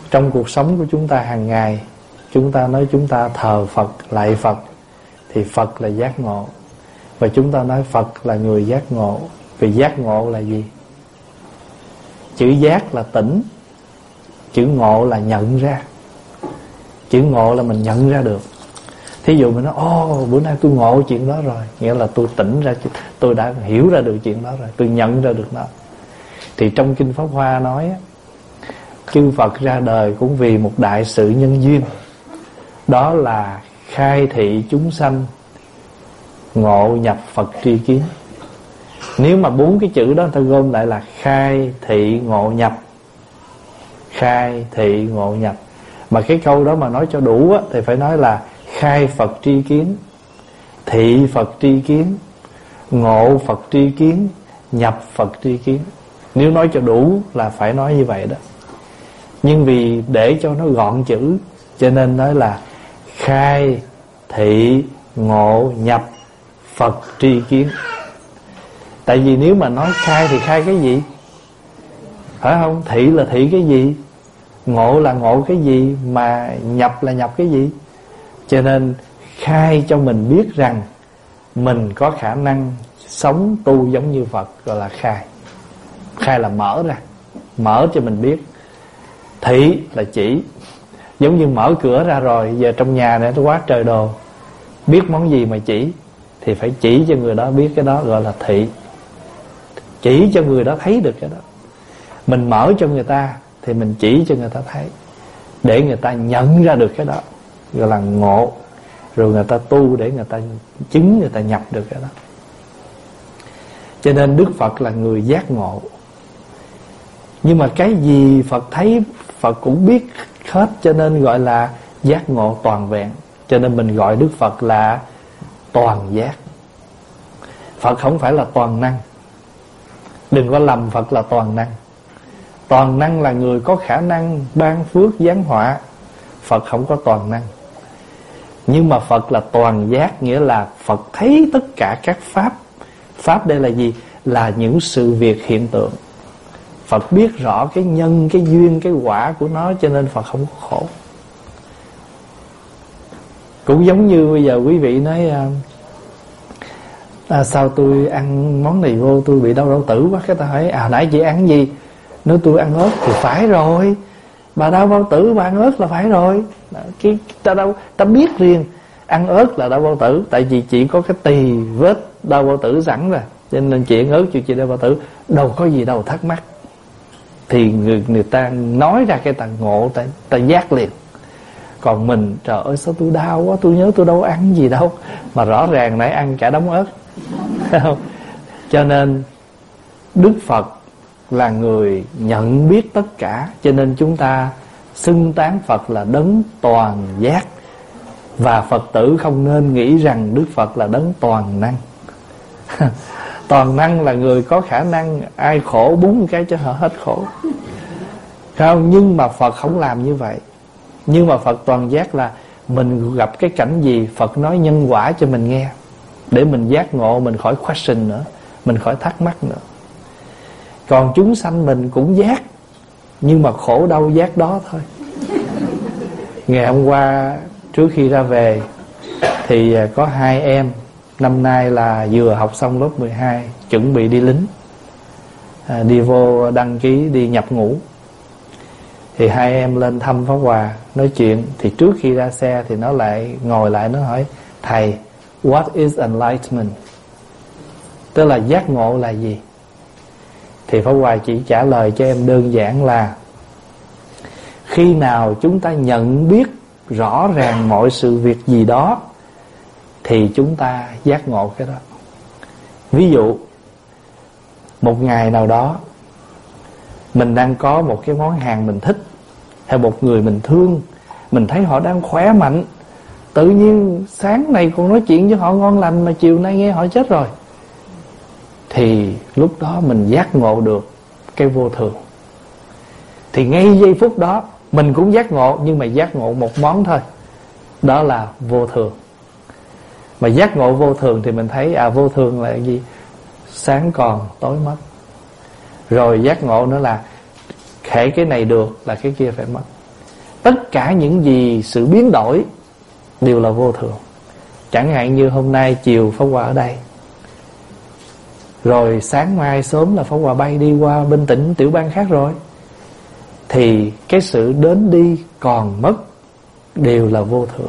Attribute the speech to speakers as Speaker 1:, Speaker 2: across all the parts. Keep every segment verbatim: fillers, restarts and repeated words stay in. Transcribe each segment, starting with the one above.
Speaker 1: Trong cuộc sống của chúng ta hàng ngày, chúng ta nói chúng ta thờ Phật, lạy Phật, thì Phật là giác ngộ. Và chúng ta nói Phật là người giác ngộ. Vì giác ngộ là gì? Chữ giác là tỉnh, chữ ngộ là nhận ra. Chữ ngộ là mình nhận ra được. Thí dụ mình nói ô bữa nay tôi ngộ chuyện đó rồi, nghĩa là tôi tỉnh ra, tôi đã hiểu ra được chuyện đó rồi, tôi nhận ra được nó. Thì trong Kinh Pháp Hoa nói, chư Phật ra đời cũng vì một đại sự nhân duyên, đó là khai thị chúng sanh, ngộ nhập Phật tri kiến. Nếu mà bốn cái chữ đó người ta gom lại là khai thị ngộ nhập. Khai thị ngộ nhập. Mà cái câu đó mà nói cho đủ á, thì phải nói là khai Phật tri kiến, thị Phật tri kiến, ngộ Phật tri kiến, nhập Phật tri kiến. Nếu nói cho đủ là phải nói như vậy đó. Nhưng vì để cho nó gọn chữ, cho nên nói là khai thị ngộ nhập Phật tri kiến. Tại vì nếu mà nói khai thì khai cái gì? Phải không? Thị là thị cái gì? Ngộ là ngộ cái gì? Mà nhập là nhập cái gì? Cho nên khai cho mình biết rằng mình có khả năng sống tu giống như Phật, gọi là khai. Khai là mở ra, mở cho mình biết. Thị là chỉ, giống như mở cửa ra rồi, giờ trong nhà này nó quá trời đồ, biết món gì mà chỉ, thì phải chỉ cho người đó biết cái đó, gọi là thị. Chỉ cho người đó thấy được cái đó. Mình mở cho người ta thì mình chỉ cho người ta thấy, để người ta nhận ra được cái đó, gọi là ngộ. Rồi người ta tu để người ta chứng, người ta nhập được cái đó. Cho nên Đức Phật là người giác ngộ. Nhưng mà cái gì Phật thấy, Phật cũng biết hết, cho nên gọi là giác ngộ toàn vẹn. Cho nên mình gọi Đức Phật là toàn giác. Phật không phải là toàn năng. Đừng có lầm Phật là toàn năng. Toàn năng là người có khả năng ban phước giáng họa. Phật không có toàn năng. Nhưng mà Phật là toàn giác, nghĩa là Phật thấy tất cả các pháp. Pháp đây là gì? Là những sự việc hiện tượng. Phật biết rõ cái nhân, cái duyên, cái quả của nó, cho nên Phật không có khổ. Cũng giống như bây giờ quý vị nói à, sao tôi ăn món này vô tôi bị đau đau tử quá. Cái ta hỏi à nãy chị ăn gì? Nếu tôi ăn ớt thì phải rồi, bà đau bao tử bà ăn ớt là phải rồi. Cái ta đâu ta biết riêng ăn ớt là đau bao tử, tại vì chị có cái tỳ vết đau bao tử sẵn rồi, cho nên chị ăn ớt cho chị đau bao tử, đâu có gì đâu thắc mắc. Thì người, người ta nói ra cái ta ngộ, ta, ta giác liền. Còn mình trời ơi sao tôi đau quá, tôi nhớ tôi đâu ăn gì đâu, mà rõ ràng nãy ăn cả đống ớt. Không? Cho nên Đức Phật là người nhận biết tất cả, cho nên chúng ta xưng tán Phật là đấng toàn giác. Và Phật tử không nên nghĩ rằng Đức Phật là đấng toàn năng. Toàn năng là người có khả năng ai khổ búng cái cho họ hết khổ. Không, nhưng mà Phật không làm như vậy. Nhưng mà Phật toàn giác là mình gặp cái cảnh gì Phật nói nhân quả cho mình nghe, để mình giác ngộ, mình khỏi question nữa, mình khỏi thắc mắc nữa. Còn chúng sanh mình cũng giác, nhưng mà khổ đau giác đó thôi. Ngày hôm qua trước khi ra về thì có hai em, năm nay là vừa học xong lớp mười hai, chuẩn bị đi lính, à, đi vô đăng ký đi nhập ngũ. Thì hai em lên thăm Pháp Hòa nói chuyện. Thì trước khi ra xe thì nó lại ngồi lại, nó hỏi thầy, what is enlightenment? Tức là giác ngộ là gì? Thì Pháp Hòa chỉ trả lời cho em đơn giản là khi nào chúng ta nhận biết rõ ràng mọi sự việc gì đó thì chúng ta giác ngộ cái đó. Ví dụ một ngày nào đó mình đang có một cái món hàng mình thích, hay một người mình thương, mình thấy họ đang khỏe mạnh, tự nhiên sáng nay còn nói chuyện với họ ngon lành, mà chiều nay nghe họ chết rồi, thì lúc đó mình giác ngộ được cái vô thường. Thì ngay giây phút đó mình cũng giác ngộ, nhưng mà giác ngộ một món thôi, đó là vô thường. Mà giác ngộ vô thường thì mình thấy à, vô thường là cái gì? Sáng còn tối mất. Rồi giác ngộ nữa là hễ cái này được là cái kia phải mất. tất cả những gì sự biến đổi đều là vô thường. Chẳng hạn như hôm nay chiều Pháp Hòa ở đây, rồi sáng mai sớm là Pháp Hòa bay đi qua bên tỉnh tiểu bang khác rồi, thì cái sự đến đi còn mất đều là vô thường.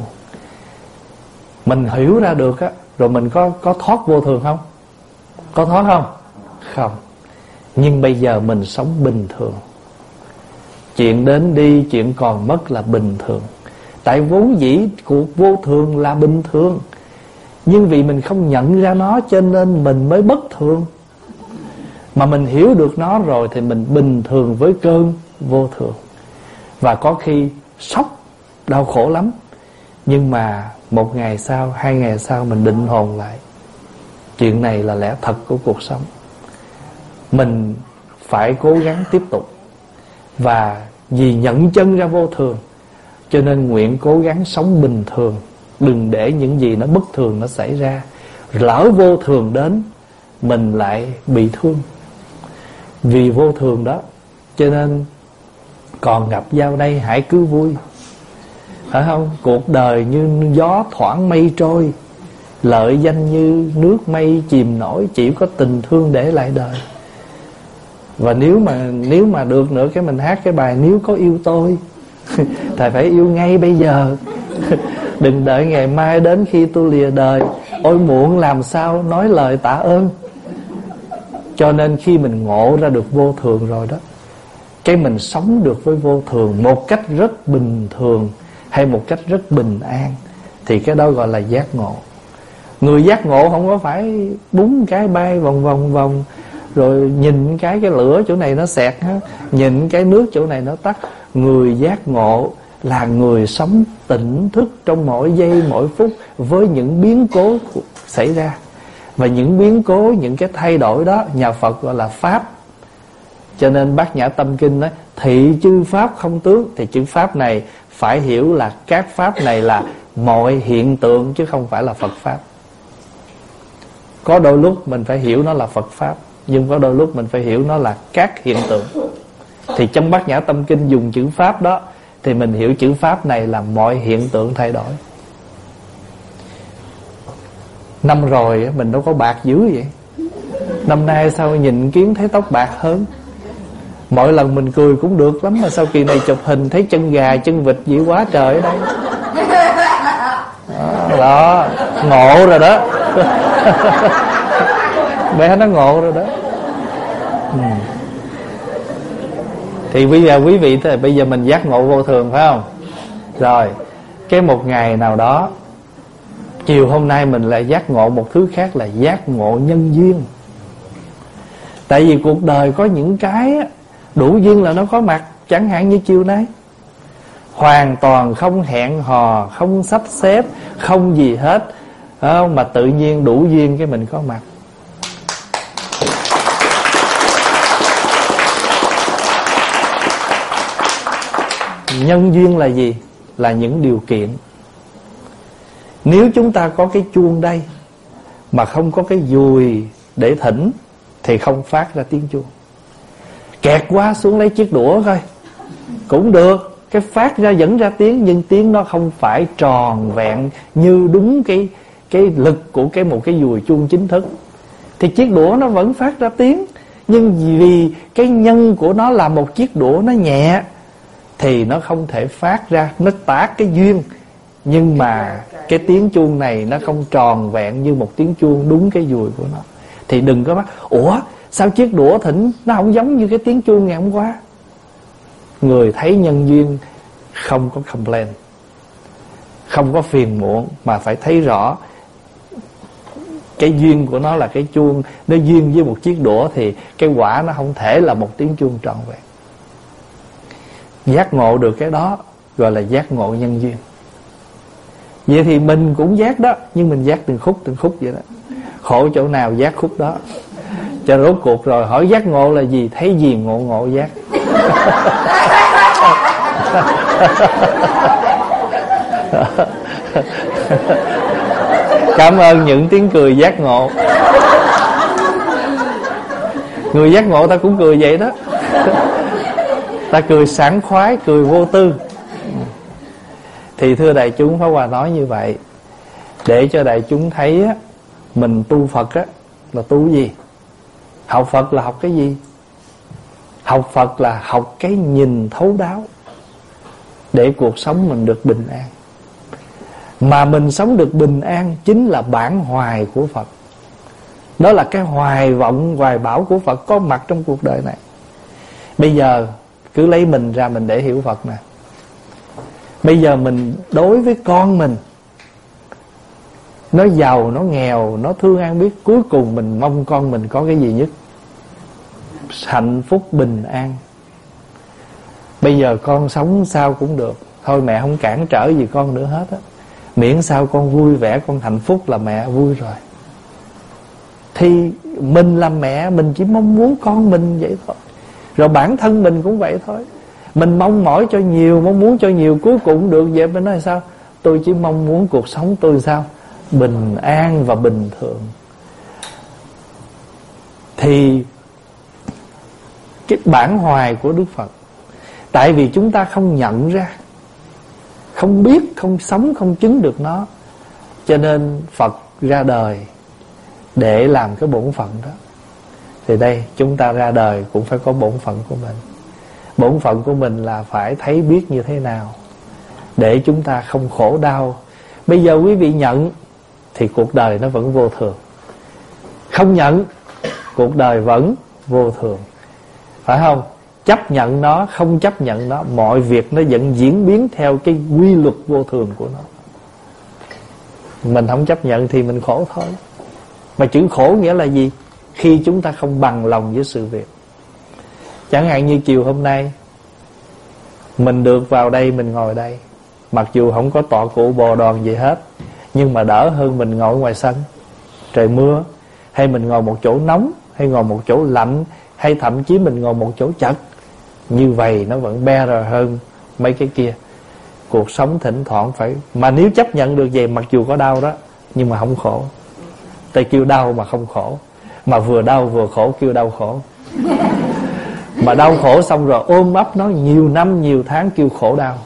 Speaker 1: Mình hiểu ra được á, rồi mình có có thoát vô thường không? Có thoát không? Không. Nhưng bây giờ mình sống bình thường. Chuyện đến đi, chuyện còn mất là bình thường. Tại vốn dĩ cuộc vô thường là bình thường, nhưng vì mình không nhận ra nó cho nên mình mới bất thường. Mà mình hiểu được nó rồi thì mình bình thường với cơn vô thường. Và có khi sốc, đau khổ lắm, nhưng mà một ngày sau, hai ngày sau mình định hồn lại. Chuyện này là lẽ thật của cuộc sống. Mình phải cố gắng tiếp tục. Và vì nhận chân ra vô thường, cho nên nguyện cố gắng sống bình thường. Đừng để những gì nó bất thường nó xảy ra. Lỡ vô thường đến, mình lại bị thương. Vì vô thường đó, cho nên còn gặp nhau đây hãy cứ vui. Phải không? Cuộc đời như gió thoảng mây trôi, lợi danh như nước mây chìm nổi, chỉ có tình thương để lại đời. Và nếu mà nếu mà được nữa, cái mình hát cái bài Nếu có yêu tôi. Thầy phải yêu ngay bây giờ. Đừng đợi ngày mai đến khi tôi lìa đời, ôi muộn làm sao nói lời tạ ơn. Cho nên khi mình ngộ ra được vô thường rồi đó, cái mình sống được với vô thường một cách rất bình thường, hay một cách rất bình an, thì cái đó gọi là giác ngộ. Người giác ngộ không có phải búng cái bay vòng vòng vòng, rồi nhìn cái cái lửa chỗ này nó xẹt, nhìn cái nước chỗ này nó tắt. Người giác ngộ là người sống tỉnh thức trong mỗi giây mỗi phút với những biến cố xảy ra. Và những biến cố, những cái thay đổi đó nhà Phật gọi là Pháp. Cho nên Bát Nhã Tâm Kinh nói thị chư Pháp không tướng. Thì chữ Pháp này phải hiểu là các Pháp này là mọi hiện tượng, chứ không phải là Phật Pháp. Có đôi lúc mình phải hiểu nó là Phật Pháp, nhưng có đôi lúc mình phải hiểu nó là các hiện tượng. Thì trong Bát Nhã Tâm Kinh dùng chữ Pháp đó, thì mình hiểu chữ Pháp này là mọi hiện tượng thay đổi. Năm rồi mình đâu có bạc dữ vậy, năm nay sao nhìn kiến thấy tóc bạc hơn. Mỗi lần mình cười cũng được lắm, mà sao kỳ này chụp hình thấy chân gà chân vịt dữ quá trời ở đây. Đó, đó ngộ rồi đó. Bé nó ngộ rồi đó. Ừ. Thì bây giờ quý vị thì bây giờ mình giác ngộ vô thường phải không? Rồi cái một ngày nào đó, chiều hôm nay mình lại giác ngộ một thứ khác là giác ngộ nhân duyên. Tại vì cuộc đời có những cái đủ duyên là nó có mặt. Chẳng hạn như chiều nay, hoàn toàn không hẹn hò, không sắp xếp, không gì hết, không, mà tự nhiên đủ duyên cái mình có mặt. Nhân duyên là gì? Là những điều kiện. Nếu chúng ta có cái chuông đây mà không có cái dùi để thỉnh thì không phát ra tiếng chuông. Kẹt quá xuống lấy chiếc đũa coi cũng được, cái phát ra dẫn ra tiếng, nhưng tiếng nó không phải tròn vẹn như đúng cái cái lực của cái một cái dùi chuông chính thức. Thì chiếc đũa nó vẫn phát ra tiếng, nhưng vì cái nhân của nó là một chiếc đũa nó nhẹ thì nó không thể phát ra, nó tác cái duyên. Nhưng mà cái tiếng chuông này nó không tròn vẹn như một tiếng chuông đúng cái dùi của nó. Thì đừng có bắt ủa sao chiếc đũa thỉnh nó không giống như cái tiếng chuông ngày hôm qua. Người thấy nhân duyên không có complain, không có phiền muộn, mà phải thấy rõ cái duyên của nó là cái chuông. Nó duyên với một chiếc đũa thì cái quả nó không thể là một tiếng chuông trọn vẹn. Giác ngộ được cái đó gọi là giác ngộ nhân duyên. Vậy thì mình cũng giác đó, nhưng mình giác từng khúc từng khúc vậy đó. Khổ chỗ nào giác khúc đó. Cho rốt cuộc rồi hỏi giác ngộ là gì? Thấy gì ngộ ngộ giác. Cảm ơn những tiếng cười giác ngộ. Người giác ngộ ta cũng cười vậy đó. Ta cười sảng khoái, cười vô tư. Thì thưa đại chúng, Pháp Hòa nói như vậy để cho đại chúng thấy á, mình tu Phật á là tu gì? Học Phật là học cái gì? Học Phật là học cái nhìn thấu đáo để cuộc sống mình được bình an. Mà mình sống được bình an chính là bản hoài của Phật. Đó là cái hoài vọng, hoài bão của Phật có mặt trong cuộc đời này. Bây giờ cứ lấy mình ra mình để hiểu Phật nè. Bây giờ mình đối với con mình, nó giàu, nó nghèo, nó thương an biết, cuối cùng mình mong con mình có cái gì nhất? Hạnh phúc, bình an. Bây giờ con sống sao cũng được, thôi mẹ không cản trở gì con nữa hết á, miễn sao con vui vẻ, con hạnh phúc là mẹ vui rồi. Thì mình làm mẹ, mình chỉ mong muốn con mình vậy thôi. Rồi bản thân mình cũng vậy thôi. Mình mong mỏi cho nhiều, mong muốn cho nhiều, cuối cùng được vậy. Mình nói sao? Tôi chỉ mong muốn cuộc sống tôi sao? Bình an và bình thường. Thì cái bản hoài của Đức Phật, tại vì chúng ta không nhận ra, không biết, không sống, không chứng được nó, cho nên Phật ra đời để làm cái bổn phận đó. Thì đây, chúng ta ra đời cũng phải có bổn phận của mình. Bổn phận của mình là phải thấy biết như thế nào để chúng ta không khổ đau. Bây giờ quý vị nhận thì cuộc đời nó vẫn vô thường, không nhận cuộc đời vẫn vô thường, phải không? Chấp nhận nó, không chấp nhận nó, mọi việc nó vẫn diễn biến theo cái quy luật vô thường của nó. Mình không chấp nhận thì mình khổ thôi. Mà chữ khổ nghĩa là gì? Khi chúng ta không bằng lòng với sự việc. Chẳng hạn như chiều hôm nay mình được vào đây, mình ngồi đây, mặc dù không có tọa cụ bồ đoàn gì hết, nhưng mà đỡ hơn mình ngồi ngoài sân trời mưa, hay mình ngồi một chỗ nóng, hay ngồi một chỗ lạnh, hay thậm chí mình ngồi một chỗ chật. Như vậy nó vẫn better hơn mấy cái kia. Cuộc sống thỉnh thoảng phải, mà nếu chấp nhận được vậy, mặc dù có đau đó, nhưng mà không khổ. Tại kêu đau mà không khổ, mà vừa đau vừa khổ kêu đau khổ. Mà đau khổ xong rồi ôm ấp nó nhiều năm nhiều tháng kêu khổ đau.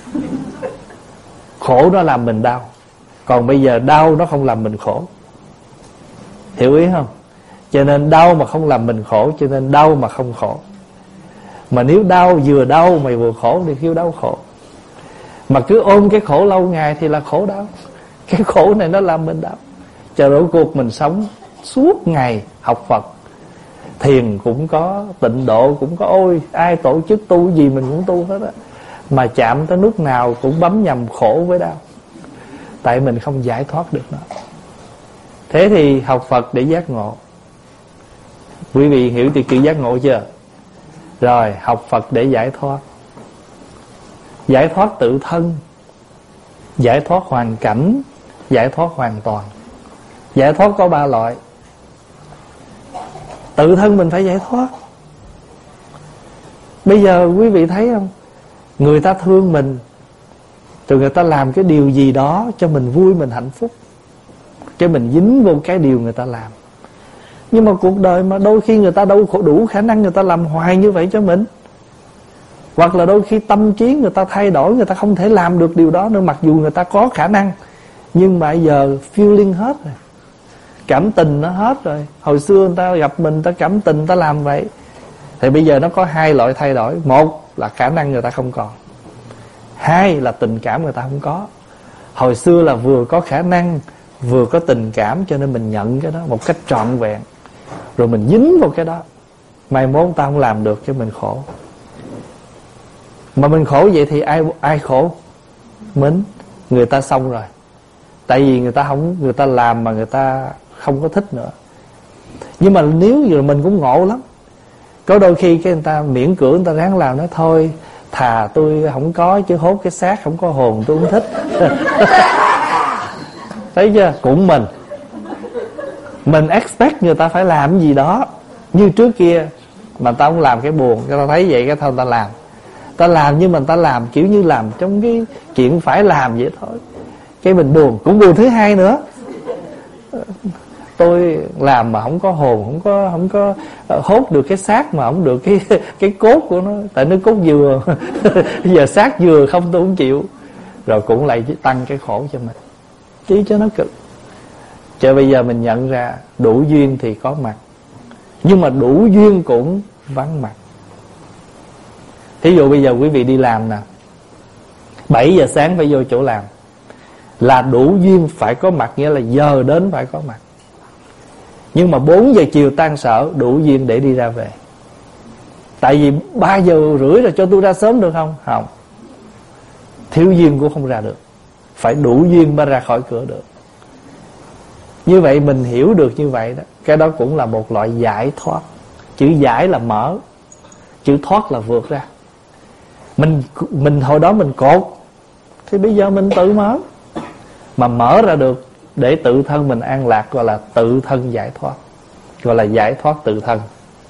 Speaker 1: Khổ nó làm mình đau, còn bây giờ đau nó không làm mình khổ. Hiểu ý không? Cho nên đau mà không làm mình khổ, cho nên đau mà không khổ. Mà nếu đau vừa đau mà vừa khổ thì kêu đau khổ. Mà cứ ôm cái khổ lâu ngày thì là khổ đau. Cái khổ này nó làm mình đau. Chờ rốt cuộc mình sống suốt ngày học Phật, thiền cũng có, tịnh độ cũng có, ôi ai tổ chức tu gì mình cũng tu hết á, mà chạm tới lúc nào cũng bấm nhầm khổ với đau. Tại mình không giải thoát được nó. Thế thì học Phật để giác ngộ. Quý vị hiểu từ chữ giác ngộ chưa? Rồi học Phật để giải thoát. Giải thoát tự thân, giải thoát hoàn cảnh, giải thoát hoàn toàn. Giải thoát có ba loại. Tự thân mình phải giải thoát. Bây giờ quý vị thấy không? Người ta thương mình, rồi người ta làm cái điều gì đó cho mình vui, mình hạnh phúc, cái mình dính vô cái điều người ta làm. Nhưng mà cuộc đời mà đôi khi người ta đâu có đủ khả năng người ta làm hoài như vậy cho mình. Hoặc là đôi khi tâm trí người ta thay đổi, người ta không thể làm được điều đó nữa, mặc dù người ta có khả năng. Nhưng mà giờ feeling hết rồi, cảm tình nó hết rồi. Hồi xưa người ta gặp mình, người ta cảm tình, người ta làm vậy. Thì bây giờ nó có hai loại thay đổi. Một là khả năng người ta không còn, hai là tình cảm người ta không có. Hồi xưa là vừa có khả năng, vừa có tình cảm, cho nên mình nhận cái đó một cách trọn vẹn, rồi mình dính vào cái đó. Mai mốt ta không làm được cho mình khổ. Mà mình khổ vậy thì ai ai khổ? Mình. Người ta xong rồi. Tại vì người ta không, người ta làm mà người ta không có thích nữa. Nhưng mà nếu giờ mình cũng ngộ lắm. Có đôi khi cái người ta miễn cưỡng, người ta ráng làm, nói thôi thà tôi không có chứ hốt cái xác không có hồn tôi không thích. Thấy chưa? Cũng mình Mình expect người ta phải làm cái gì đó. Như trước kia mà ta không làm cái buồn, cái ta thấy vậy cái thôi ta làm. Ta làm nhưng mà ta làm kiểu như làm trong cái chuyện phải làm vậy thôi. Cái mình buồn, cũng buồn thứ hai nữa. tôi làm mà không có hồn, không có không có hốt được cái xác, mà không được cái cái cốt của nó, tại nó cốt dừa. Giờ xác dừa không tôi không chịu. Rồi cũng lại tăng cái khổ cho mình, chí cho nó cực. Cho bây giờ mình nhận ra đủ duyên thì có mặt, nhưng mà đủ duyên cũng vắng mặt. Thí dụ bây giờ quý vị đi làm nè, bảy giờ sáng phải vô chỗ làm, là đủ duyên phải có mặt, nghĩa là giờ đến phải có mặt. Nhưng mà bốn giờ chiều tan sở, đủ duyên để đi ra về. Tại vì ba giờ rưỡi rồi cho tôi ra sớm được không? Không. Thiếu duyên cũng không ra được, phải đủ duyên mới ra khỏi cửa được. Như vậy mình hiểu được như vậy đó, cái đó cũng là một loại giải thoát. Chữ giải là mở, chữ thoát là vượt ra. Mình mình hồi đó mình cột, thì bây giờ mình tự mở. Mà mở ra được để tự thân mình an lạc, gọi là tự thân giải thoát, gọi là giải thoát tự thân.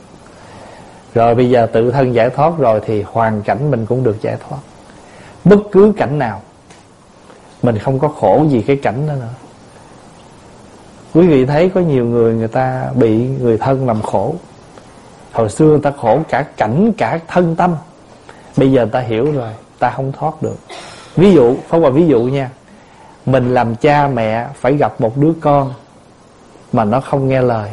Speaker 1: Rồi bây giờ tự thân giải thoát rồi thì hoàn cảnh mình cũng được giải thoát. Bất cứ cảnh nào mình không có khổ gì cái cảnh đó nữa. Quý vị thấy có nhiều người, người ta bị người thân làm khổ. Hồi xưa người ta khổ cả cảnh cả thân tâm, bây giờ người ta hiểu rồi, ta không thoát được. Ví dụ, Pháp Hòa ví dụ nha, mình làm cha mẹ phải gặp một đứa con mà nó không nghe lời,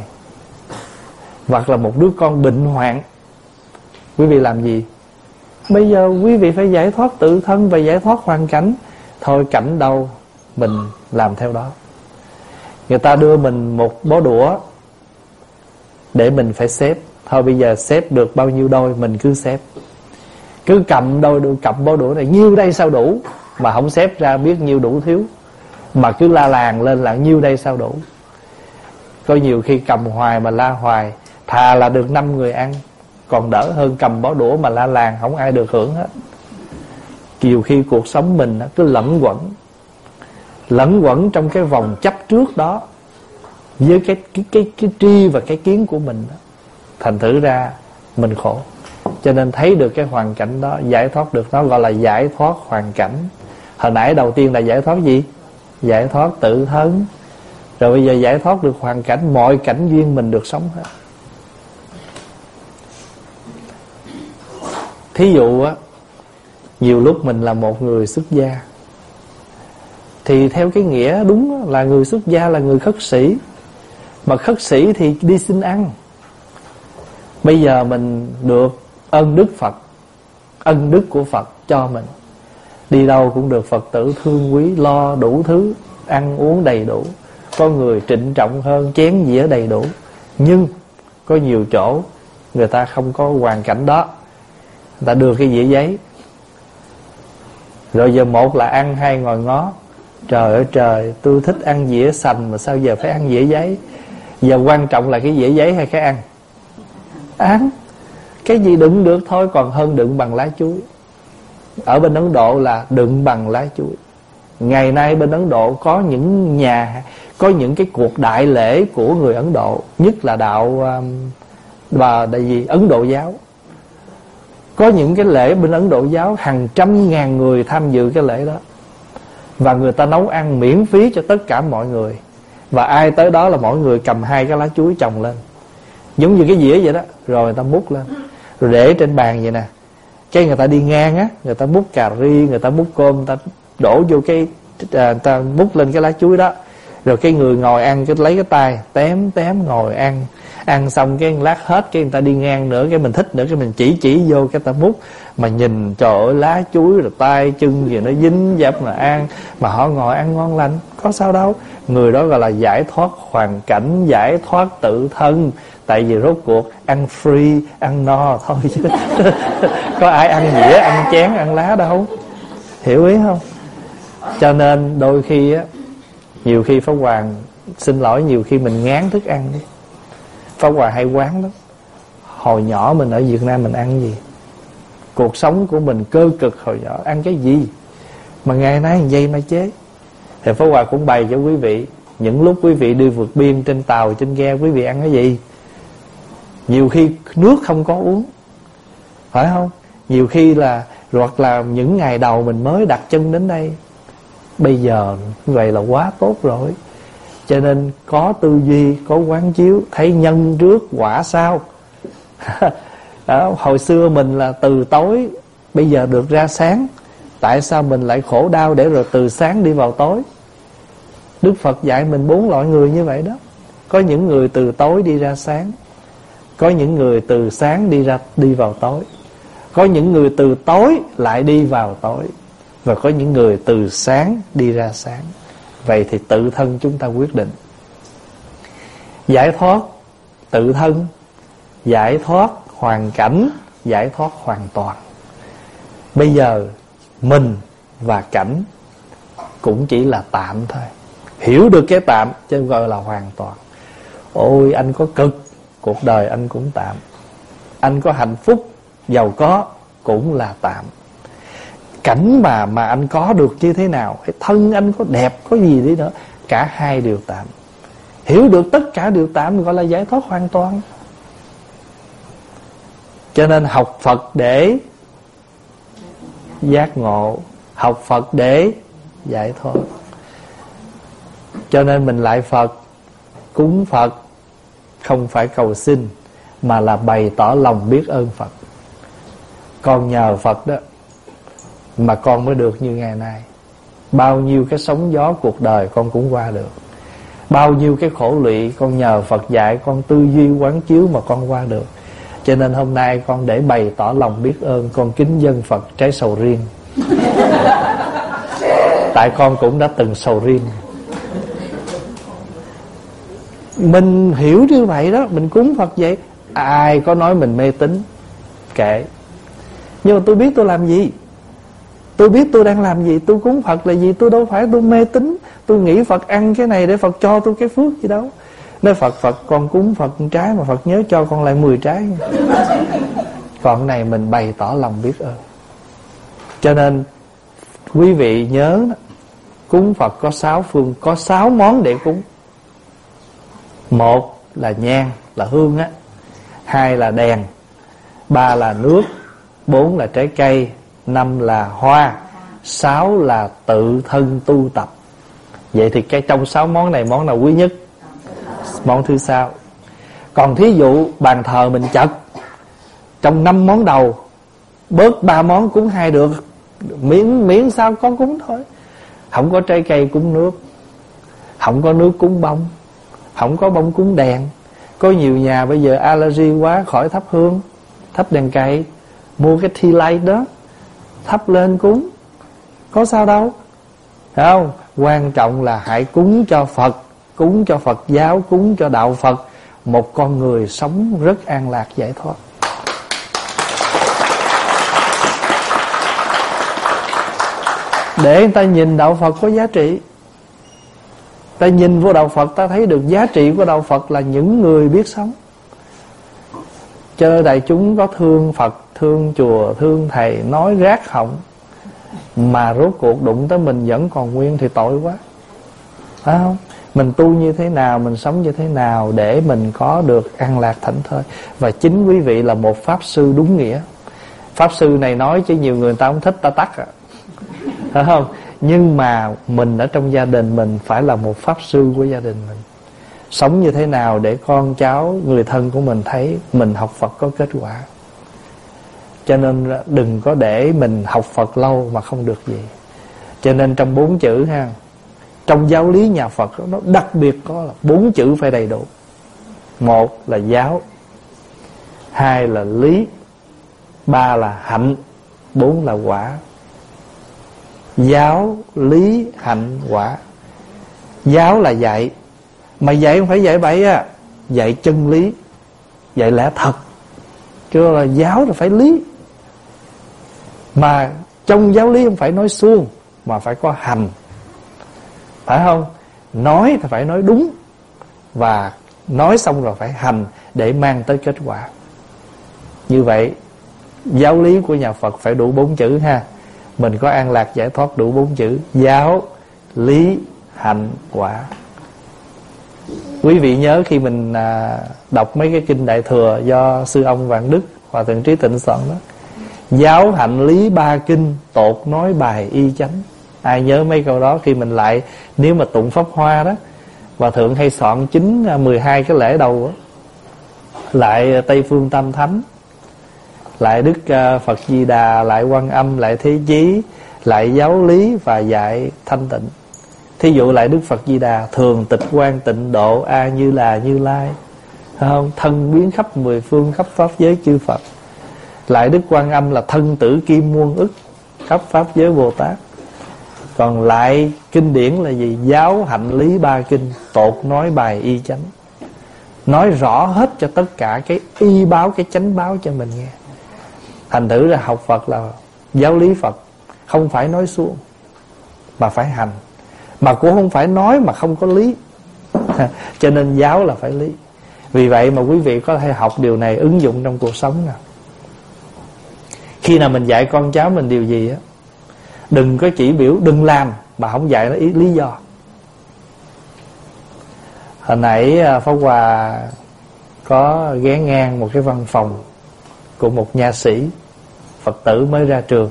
Speaker 1: hoặc là một đứa con bệnh hoạn, quý vị làm gì? Bây giờ quý vị phải giải thoát tự thân và giải thoát hoàn cảnh. Thôi cảnh đâu mình làm theo đó. Người ta đưa mình một bó đũa để mình phải xếp, thôi bây giờ xếp được bao nhiêu đôi mình cứ xếp. Cứ cầm đôi cầm bó đũa này, nhiêu đây sao đủ, mà không xếp ra biết nhiêu đủ thiếu, mà cứ la làng lên là nhiêu đây sao đủ. Có nhiều khi cầm hoài mà la hoài, thà là được năm người ăn còn đỡ hơn cầm bó đũa mà la làng không ai được hưởng hết. Nhiều khi cuộc sống mình cứ lẫn quẩn lẫn quẩn trong cái vòng chấp trước đó, với cái cái cái cái tri và cái kiến của mình đó. Thành thử ra mình khổ. Cho nên thấy được cái hoàn cảnh đó, giải thoát được nó, gọi là giải thoát hoàn cảnh. Hồi nãy đầu tiên là giải thoát gì? Giải thoát tự thân. Rồi bây giờ giải thoát được hoàn cảnh, mọi cảnh duyên mình được sống hết. Thí dụ á, nhiều lúc mình là một người xuất gia, thì theo cái nghĩa đúng là người xuất gia là người khất sĩ. Mà khất sĩ thì đi xin ăn. Bây giờ mình được ân đức Phật, ân đức của Phật cho mình, đi đâu cũng được Phật tử thương quý, lo đủ thứ, ăn uống đầy đủ. Có người trịnh trọng hơn, chén dĩa đầy đủ. Nhưng có nhiều chỗ người ta không có hoàn cảnh đó, người ta đưa cái dĩa giấy. Rồi giờ một là ăn, hai ngồi ngó. Trời ơi trời, tôi thích ăn dĩa sành mà sao giờ phải ăn dĩa giấy? Giờ quan trọng là cái dĩa giấy hay cái ăn? Ăn. Cái gì đựng được thôi, còn hơn đựng bằng lá chuối. Ở bên Ấn Độ là đựng bằng lá chuối. Ngày nay bên Ấn Độ có những nhà, có những cái cuộc đại lễ của người Ấn Độ, nhất là đạo và đại gì Ấn Độ giáo. Có những cái lễ bên Ấn Độ giáo hàng trăm ngàn người tham dự cái lễ đó, và người ta nấu ăn miễn phí cho tất cả mọi người. Và ai tới đó là mọi người cầm hai cái lá chuối chồng lên, giống như cái dĩa vậy đó. Rồi người ta múc lên, rồi để trên bàn vậy nè. Cái người ta đi ngang á, người ta múc cà ri, người ta múc cơm, người ta đổ vô cái à, người ta múc lên cái lá chuối đó. Rồi cái người ngồi ăn cái lấy cái tay tém tém ngồi ăn. Ăn xong cái lát hết, cái người ta đi ngang nữa, cái mình thích nữa, cái mình chỉ chỉ vô cái ta múc. Mà nhìn trời ơi, lá chuối rồi tay chân gì nó dính dấp mà ăn, mà họ ngồi ăn ngon lành, có sao đâu. Người đó gọi là giải thoát hoàn cảnh, giải thoát tự thân. Tại vì rốt cuộc ăn free, ăn no thôi chứ có ai ăn dĩa, ăn chén, ăn lá đâu. Hiểu ý không? Cho nên đôi khi á, nhiều khi Pháp Hoàng xin lỗi, nhiều khi mình ngán thức ăn đi. Pháp Hòa hay quán lắm. Hồi nhỏ mình ở Việt Nam mình ăn gì? Cuộc sống của mình cơ cực hồi nhỏ, ăn cái gì mà ngày nay vậy mà chế. Thì Pháp Hòa cũng bày cho quý vị, những lúc quý vị đi vượt biên trên tàu, trên ghe, quý vị ăn cái gì? Nhiều khi nước không có uống, phải không? Nhiều khi là, hoặc là những ngày đầu mình mới đặt chân đến đây, bây giờ vậy là quá tốt rồi. Cho nên có tư duy, có quán chiếu, thấy nhân trước quả sau. Đó, hồi xưa mình là từ tối, bây giờ được ra sáng. Tại sao mình lại khổ đau để rồi từ sáng đi vào tối? Đức Phật dạy mình bốn loại người như vậy đó. Có những người từ tối đi ra sáng, có những người từ sáng đi ra đi vào tối, có những người từ tối lại đi vào tối, và có những người từ sáng đi ra sáng. Vậy thì tự thân chúng ta quyết định. Giải thoát tự thân, giải thoát hoàn cảnh, giải thoát hoàn toàn. Bây giờ mình và cảnh cũng chỉ là tạm thôi. Hiểu được cái tạm chứ gọi là hoàn toàn. Ôi anh có cực, cuộc đời anh cũng tạm. Anh có hạnh phúc, giàu có cũng là tạm. Cảnh mà mà anh có được như thế nào, cái thân anh có đẹp, có gì đi nữa, cả hai đều tạm. Hiểu được tất cả đều tạm gọi là giải thoát hoàn toàn. Cho nên học Phật để giác ngộ, học Phật để giải thoát. Cho nên mình lại Phật, cúng Phật không phải cầu xin, mà là bày tỏ lòng biết ơn Phật. Con nhờ Phật đó mà con mới được như ngày nay. Bao nhiêu cái sóng gió cuộc đời con cũng qua được. Bao nhiêu cái khổ lụy con nhờ Phật dạy, con tư duy quán chiếu mà con qua được. Cho nên hôm nay con để bày tỏ lòng biết ơn, con kính dâng Phật trái sầu riêng. Tại con cũng đã từng sầu riêng. Mình hiểu như vậy đó, mình cúng Phật vậy. Ai có nói mình mê tín, kệ. Nhưng mà tôi biết tôi làm gì, tôi biết tôi đang làm gì. Tôi cúng Phật là gì? Tôi đâu phải tôi mê tín, tôi nghĩ Phật ăn cái này để Phật cho tôi cái phước gì đâu. Nói Phật Phật con cúng Phật một trái mà Phật nhớ cho con lại mười trái. Còn này mình bày tỏ lòng biết ơn. Cho nên quý vị nhớ đó, cúng Phật có sáu phương, có sáu món để cúng. Một là nhang, là hương á. Hai là đèn. Ba là nước. Bốn là trái cây. Năm là hoa. Sáu là tự thân tu tập. Vậy thì cái trong sáu món này, món nào quý nhất? Món thứ sáu. Còn thí dụ bàn thờ mình chật, trong năm món đầu bớt ba món cúng hai được. Miễn miễn sao có cúng thôi. Không có trái cây cúng nước, không có nước cúng bông, không có bông cúng đèn. Có nhiều nhà bây giờ allergy quá khỏi thắp hương, thắp đèn cày, mua cái tea light đó thắp lên cúng, có sao đâu. Thấy không? Quan trọng là hãy cúng cho Phật, cúng cho Phật giáo, cúng cho đạo Phật, một con người sống rất an lạc giải thoát. Để người ta nhìn đạo Phật có giá trị. Ta nhìn vô đạo Phật, ta thấy được giá trị của đạo Phật là những người biết sống. Cho nên đại chúng có thương Phật, thương chùa, thương thầy, nói rác họng, mà rốt cuộc đụng tới mình vẫn còn nguyên thì tội quá. Phải không? Mình tu như thế nào, mình sống như thế nào để mình có được an lạc thảnh thơi. Và chính quý vị là một pháp sư đúng nghĩa. Pháp sư này nói chứ nhiều người ta không thích, ta tắt à. Phải không? Nhưng mà mình ở trong gia đình mình phải là một pháp sư của gia đình mình. Sống như thế nào để con cháu, người thân của mình thấy mình học Phật có kết quả. Cho nên đừng có để mình học Phật lâu mà không được gì. Cho nên trong bốn chữ ha, trong giáo lý nhà Phật nó đặc biệt có là bốn chữ phải đầy đủ. Một là giáo, hai là lý, ba là hạnh, bốn là quả. Giáo, lý, hạnh, quả. Giáo là dạy, mà dạy không phải dạy bậy á, dạy chân lý, dạy lẽ thật. Chứ là giáo là phải lý. Mà trong giáo lý không phải nói suông, mà phải có hành. Phải không? Nói thì phải nói đúng, và nói xong rồi phải hành để mang tới kết quả. Như vậy giáo lý của nhà Phật phải đủ bốn chữ ha. Mình có an lạc giải thoát đủ bốn chữ: giáo, lý, hạnh, quả. Quý vị nhớ khi mình à, đọc mấy cái kinh Đại Thừa do sư ông Vạn Đức, Hòa Thượng Trí Tịnh soạn đó: giáo, hạnh, lý ba kinh, tột nói bài y chánh. Ai nhớ mấy câu đó khi mình lại, nếu mà tụng Pháp Hoa đó, Hòa thượng hay soạn chín mười hai cái lễ đầu đó. Lại Tây Phương Tam Thánh, lại Đức Phật Di Đà, lại Quan Âm, lại Thế Chí, lại Giáo Lý và dạy Thanh Tịnh. Thí dụ lại Đức Phật Di Đà thường tịch quan tịnh độ A Như Là Như Lai, không? Thân biến khắp mười phương, khắp pháp giới chư Phật. Lại Đức Quan Âm là thân tử kim muôn ức, khắp pháp giới Bồ Tát. Còn lại kinh điển là gì? Giáo hạnh lý ba kinh, tột nói bài y chánh, nói rõ hết cho tất cả cái y báo, cái chánh báo cho mình nghe. Thành thử là học Phật là giáo lý Phật, không phải nói suông mà phải hành, mà cũng không phải nói mà không có lý. Cho nên giáo là phải lý. Vì vậy mà quý vị có thể học điều này ứng dụng trong cuộc sống nào. Khi nào mình dạy con cháu mình điều gì á, đừng có chỉ biểu đừng làm mà không dạy nó ý lý do. Hồi nãy Pháp Hòa có ghé ngang một cái văn phòng của một nha sĩ Phật tử mới ra trường,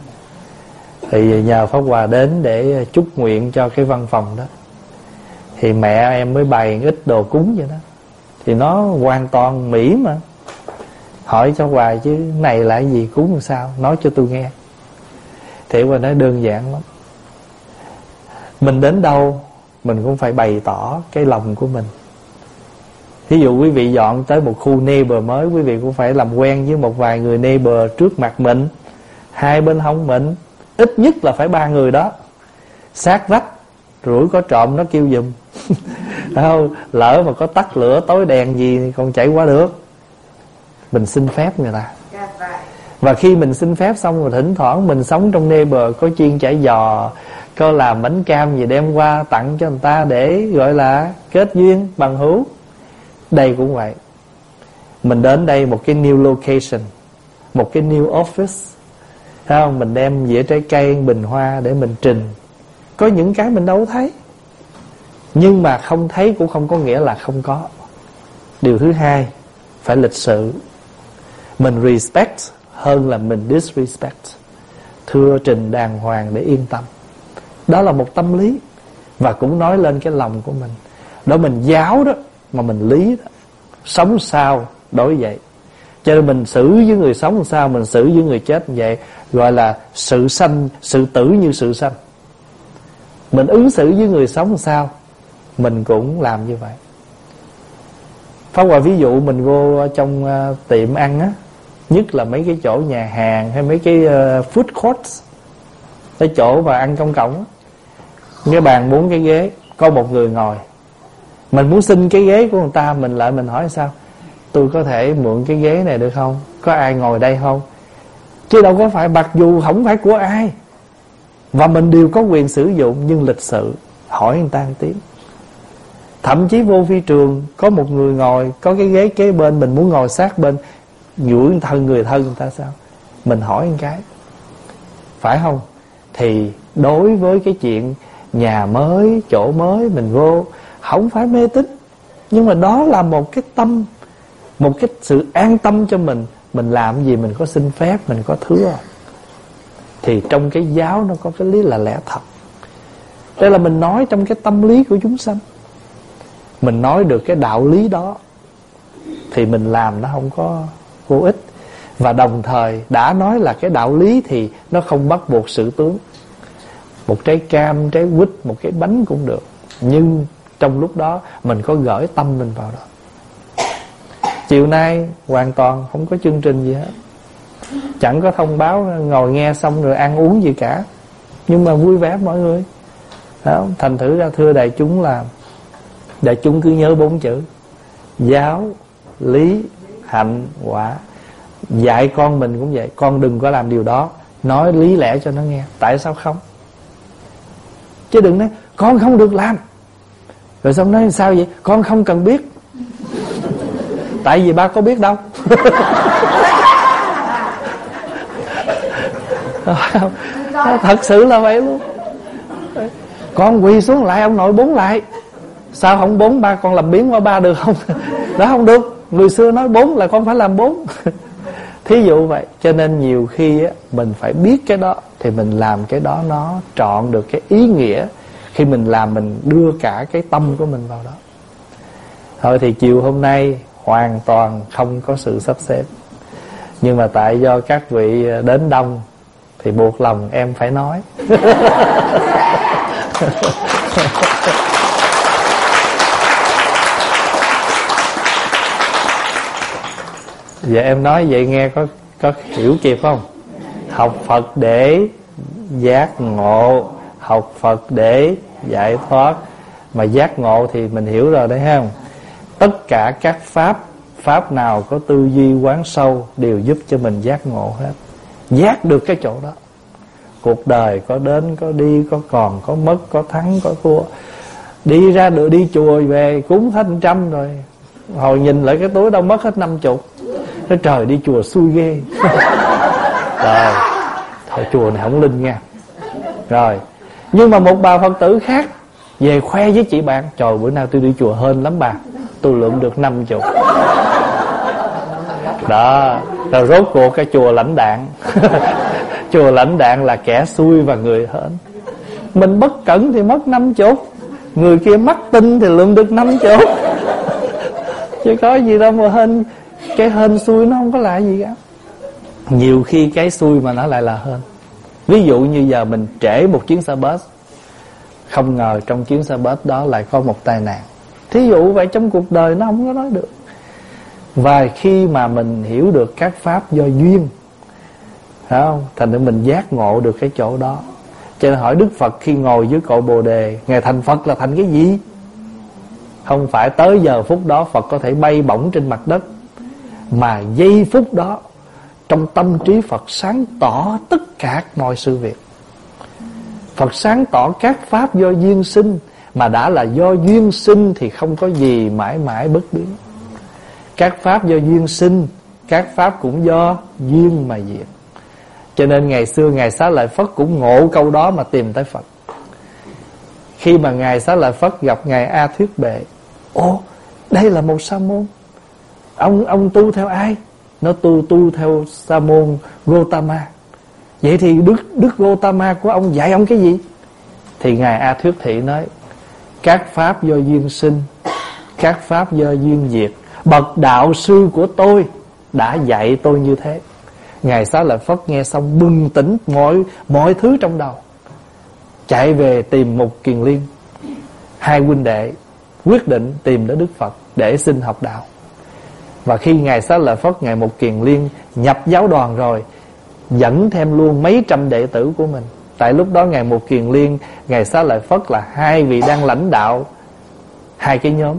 Speaker 1: thì nhờ Pháp Hòa đến để chúc nguyện cho cái văn phòng đó. Thì mẹ em mới bày ít đồ cúng vậy đó, thì nó hoàn toàn mỹ mà. Hỏi cho Hòa chứ này là cái gì, cúng làm sao, nói cho tôi nghe. Thì Hòa nói đơn giản lắm. Mình đến đâu mình cũng phải bày tỏ cái lòng của mình. Ví dụ quý vị dọn tới một khu neighbor mới, quý vị cũng phải làm quen với một vài người neighbor trước mặt mình, hai bên hông mình, ít nhất là phải ba người đó. Sát vách rủi có trộm nó kêu giùm. Không, lỡ mà có tắt lửa tối đèn gì còn chạy qua được. Mình xin phép người ta. Và khi mình xin phép xong rồi thỉnh thoảng mình sống trong neighbor, có chiên chả giò, có làm bánh cam gì đem qua tặng cho người ta để gọi là kết duyên bằng hữu. Đây cũng vậy. Mình đến đây một cái new location, một cái new office, thấy không? Mình đem dĩa trái cây, bình hoa để mình trình. Có những cái mình đâu thấy, nhưng mà không thấy cũng không có nghĩa là không có. Điều thứ hai, phải lịch sự. Mình respect hơn là mình disrespect. Thưa trình đàng hoàng để yên tâm. Đó là một tâm lý, và cũng nói lên cái lòng của mình. Đó mình giáo đó, mà mình lý đó. Sống sao đối vậy. Cho nên mình xử với người sống sao, mình xử với người chết như vậy. Gọi là sự sanh, sự tử như sự sanh. Mình ứng xử với người sống sao, mình cũng làm như vậy. Pháp Hòa ví dụ mình vô trong uh, tiệm ăn á, nhất là mấy cái chỗ nhà hàng hay mấy cái uh, food courts, cái chỗ mà ăn công cộng á, cái bàn bốn cái ghế, có một người ngồi. Mình muốn xin cái ghế của người ta, mình lại mình hỏi sao, tôi có thể mượn cái ghế này được không, có ai ngồi đây không? Chứ đâu có phải, mặc dù không phải của ai và mình đều có quyền sử dụng, nhưng lịch sự hỏi người ta một tiếng. Thậm chí vô phi trường có một người ngồi, có cái ghế kế bên, mình muốn ngồi sát bên, nhủi thân người thân người ta sao, mình hỏi một cái, phải không? Thì đối với cái chuyện nhà mới, chỗ mới mình vô, không phải mê tín, nhưng mà đó là một cái tâm, một cái sự an tâm cho mình. Mình làm gì mình có xin phép, mình có thưa. Thì trong cái giáo nó có cái lý là lẽ thật. Đây là mình nói trong cái tâm lý của chúng sanh. Mình nói được cái đạo lý đó thì mình làm nó không có vô ích. Và đồng thời đã nói là cái đạo lý thì nó không bắt buộc sự tướng. Một trái cam, trái quýt, một cái bánh cũng được, nhưng trong lúc đó mình có gửi tâm mình vào đó. Chiều nay hoàn toàn không có chương trình gì hết, chẳng có thông báo, ngồi nghe xong rồi ăn uống gì cả, nhưng mà vui vẻ mọi người đó. Thành thử ra thưa đại chúng là đại chúng cứ nhớ bốn chữ: giáo, lý, hạnh, quả. Dạy con mình cũng vậy, con đừng có làm điều đó, nói lý lẽ cho nó nghe. Tại sao không? Chứ đừng nói con không được làm, rồi xong nói sao vậy, con không cần biết. Tại vì ba có biết đâu. Thật sự là vậy luôn. Con quỳ xuống lại, ông nội bốn lại. Sao không bốn, ba con làm biến qua ba được không? Đó không được. Người xưa nói bốn là con phải làm bốn. Thí dụ vậy. Cho nên nhiều khi á, mình phải biết cái đó thì mình làm cái đó nó trọn được cái ý nghĩa Khi mình làm mình đưa cả cái tâm của mình vào đó. Thôi thì chiều hôm nay hoàn toàn không có sự sắp xếp, nhưng mà tại do các vị đến đông thì buộc lòng em phải nói. Giờ em nói vậy nghe có có hiểu kịp không? Học Phật để giác ngộ, học Phật để giải thoát. Mà giác ngộ thì mình hiểu rồi đấy không? Tất cả các pháp, pháp nào có tư duy quán sâu đều giúp cho mình giác ngộ hết. Giác được cái chỗ đó. Cuộc đời có đến có đi, có còn có mất, có thắng có thua. Đi ra được đi chùa về cúng hết trăm rồi, hồi nhìn lại cái túi đâu mất hết năm chục. Nói trời đi chùa xui ghê. Rồi thôi chùa này không linh nha. Rồi nhưng mà một bà Phật tử khác về khoe với chị bạn: trời bữa nào tôi đi chùa hên lắm bà, tôi lượm được năm chục. Đó. Rồi rốt cuộc cái chùa lãnh đạn. Chùa lãnh đạn là kẻ xui và người hên. Mình bất cẩn thì mất năm chục, người kia mắc tin thì lượm được năm chục. Chứ có gì đâu mà hên. Cái hên xui nó không có lạ gì cả. Nhiều khi cái xui mà nó lại là hên. Ví dụ như giờ mình trễ một chuyến xe bus, không ngờ trong chuyến xe bus đó lại có một tai nạn. Thí dụ vậy, trong cuộc đời nó không có nói được. Và khi mà mình hiểu được các pháp do duyên, phải không? Thành ra mình giác ngộ được cái chỗ đó. Cho nên hỏi Đức Phật khi ngồi dưới cội Bồ Đề, Ngài thành Phật là thành cái gì? Không phải tới giờ phút đó Phật có thể bay bổng trên mặt đất, mà giây phút đó trong tâm trí Phật sáng tỏ tất cả mọi sự việc. Phật sáng tỏ các pháp do duyên sinh, mà đã là do duyên sinh thì không có gì mãi mãi bất biến. Các pháp do duyên sinh, các pháp cũng do duyên mà diệt. Cho nên ngày xưa Ngài Xá Lợi Phất cũng ngộ câu đó mà tìm tới Phật. Khi mà Ngài Xá Lợi Phất gặp Ngài A Thuyết Bệ: ồ, đây là một sa môn. Ông ông tu theo ai? Nó tu tu theo sa môn Gotama. Vậy thì Đức Đức Gotama của ông dạy ông cái gì? Thì Ngài A Thuyết Thị nói: các pháp do duyên sinh, các pháp do duyên diệt. Bậc đạo sư của tôi đã dạy tôi như thế. Ngài Xá Lợi Phất nghe xong bừng tỉnh mọi mọi thứ trong đầu, chạy về tìm Mục Kiền Liên. Hai huynh đệ quyết định tìm đến Đức Phật để xin học đạo. Và khi Ngài Xá Lợi Phất, Ngài Mục Kiền Liên nhập giáo đoàn rồi, dẫn thêm luôn mấy trăm đệ tử của mình. Tại lúc đó Ngài Mục Kiền Liên, Ngài Xá Lợi Phất là hai vị đang lãnh đạo hai cái nhóm.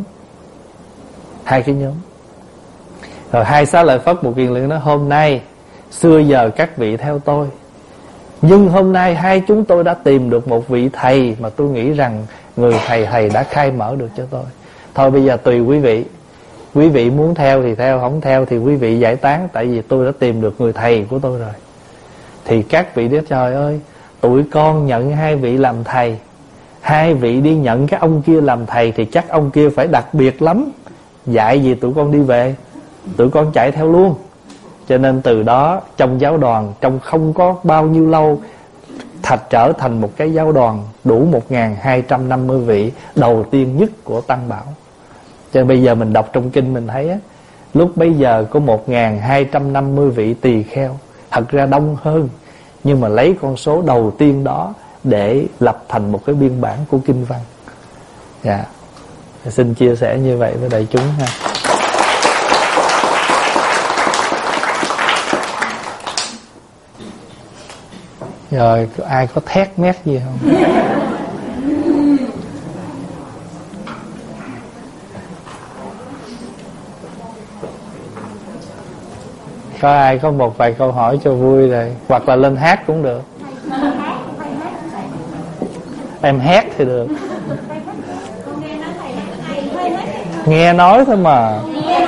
Speaker 1: Hai cái nhóm. Rồi hai Xá Lợi Phất, Mục Kiền Liên nói: hôm nay, xưa giờ các vị theo tôi, nhưng hôm nay hai chúng tôi đã tìm được một vị thầy mà tôi nghĩ rằng người thầy thầy đã khai mở được cho tôi. Thôi bây giờ tùy quý vị. Quý vị muốn theo thì theo, không theo thì quý vị giải tán. Tại vì tôi đã tìm được người thầy của tôi rồi. Thì các vị nói: trời ơi, tụi con nhận hai vị làm thầy, hai vị đi nhận cái ông kia làm thầy thì chắc ông kia phải đặc biệt lắm. Dạy gì tụi con đi về, tụi con chạy theo luôn. Cho nên từ đó trong giáo đoàn, trong không có bao nhiêu lâu, thật trở thành một cái giáo đoàn đủ một nghìn hai trăm năm mươi vị đầu tiên nhất của Tăng Bảo. Cho nên bây giờ mình đọc trong kinh mình thấy á, lúc bây giờ có một nghìn hai trăm năm mươi vị tỳ kheo. Thật ra đông hơn, nhưng mà lấy con số đầu tiên đó để lập thành một cái biên bản của kinh văn. Dạ, xin chia sẻ như vậy với đại chúng ha. Rồi ai có thét mét gì không? Có ai có một vài câu hỏi cho vui rồi, hoặc là lên hát cũng được. Em hát thì được. Nghe nói thôi mà.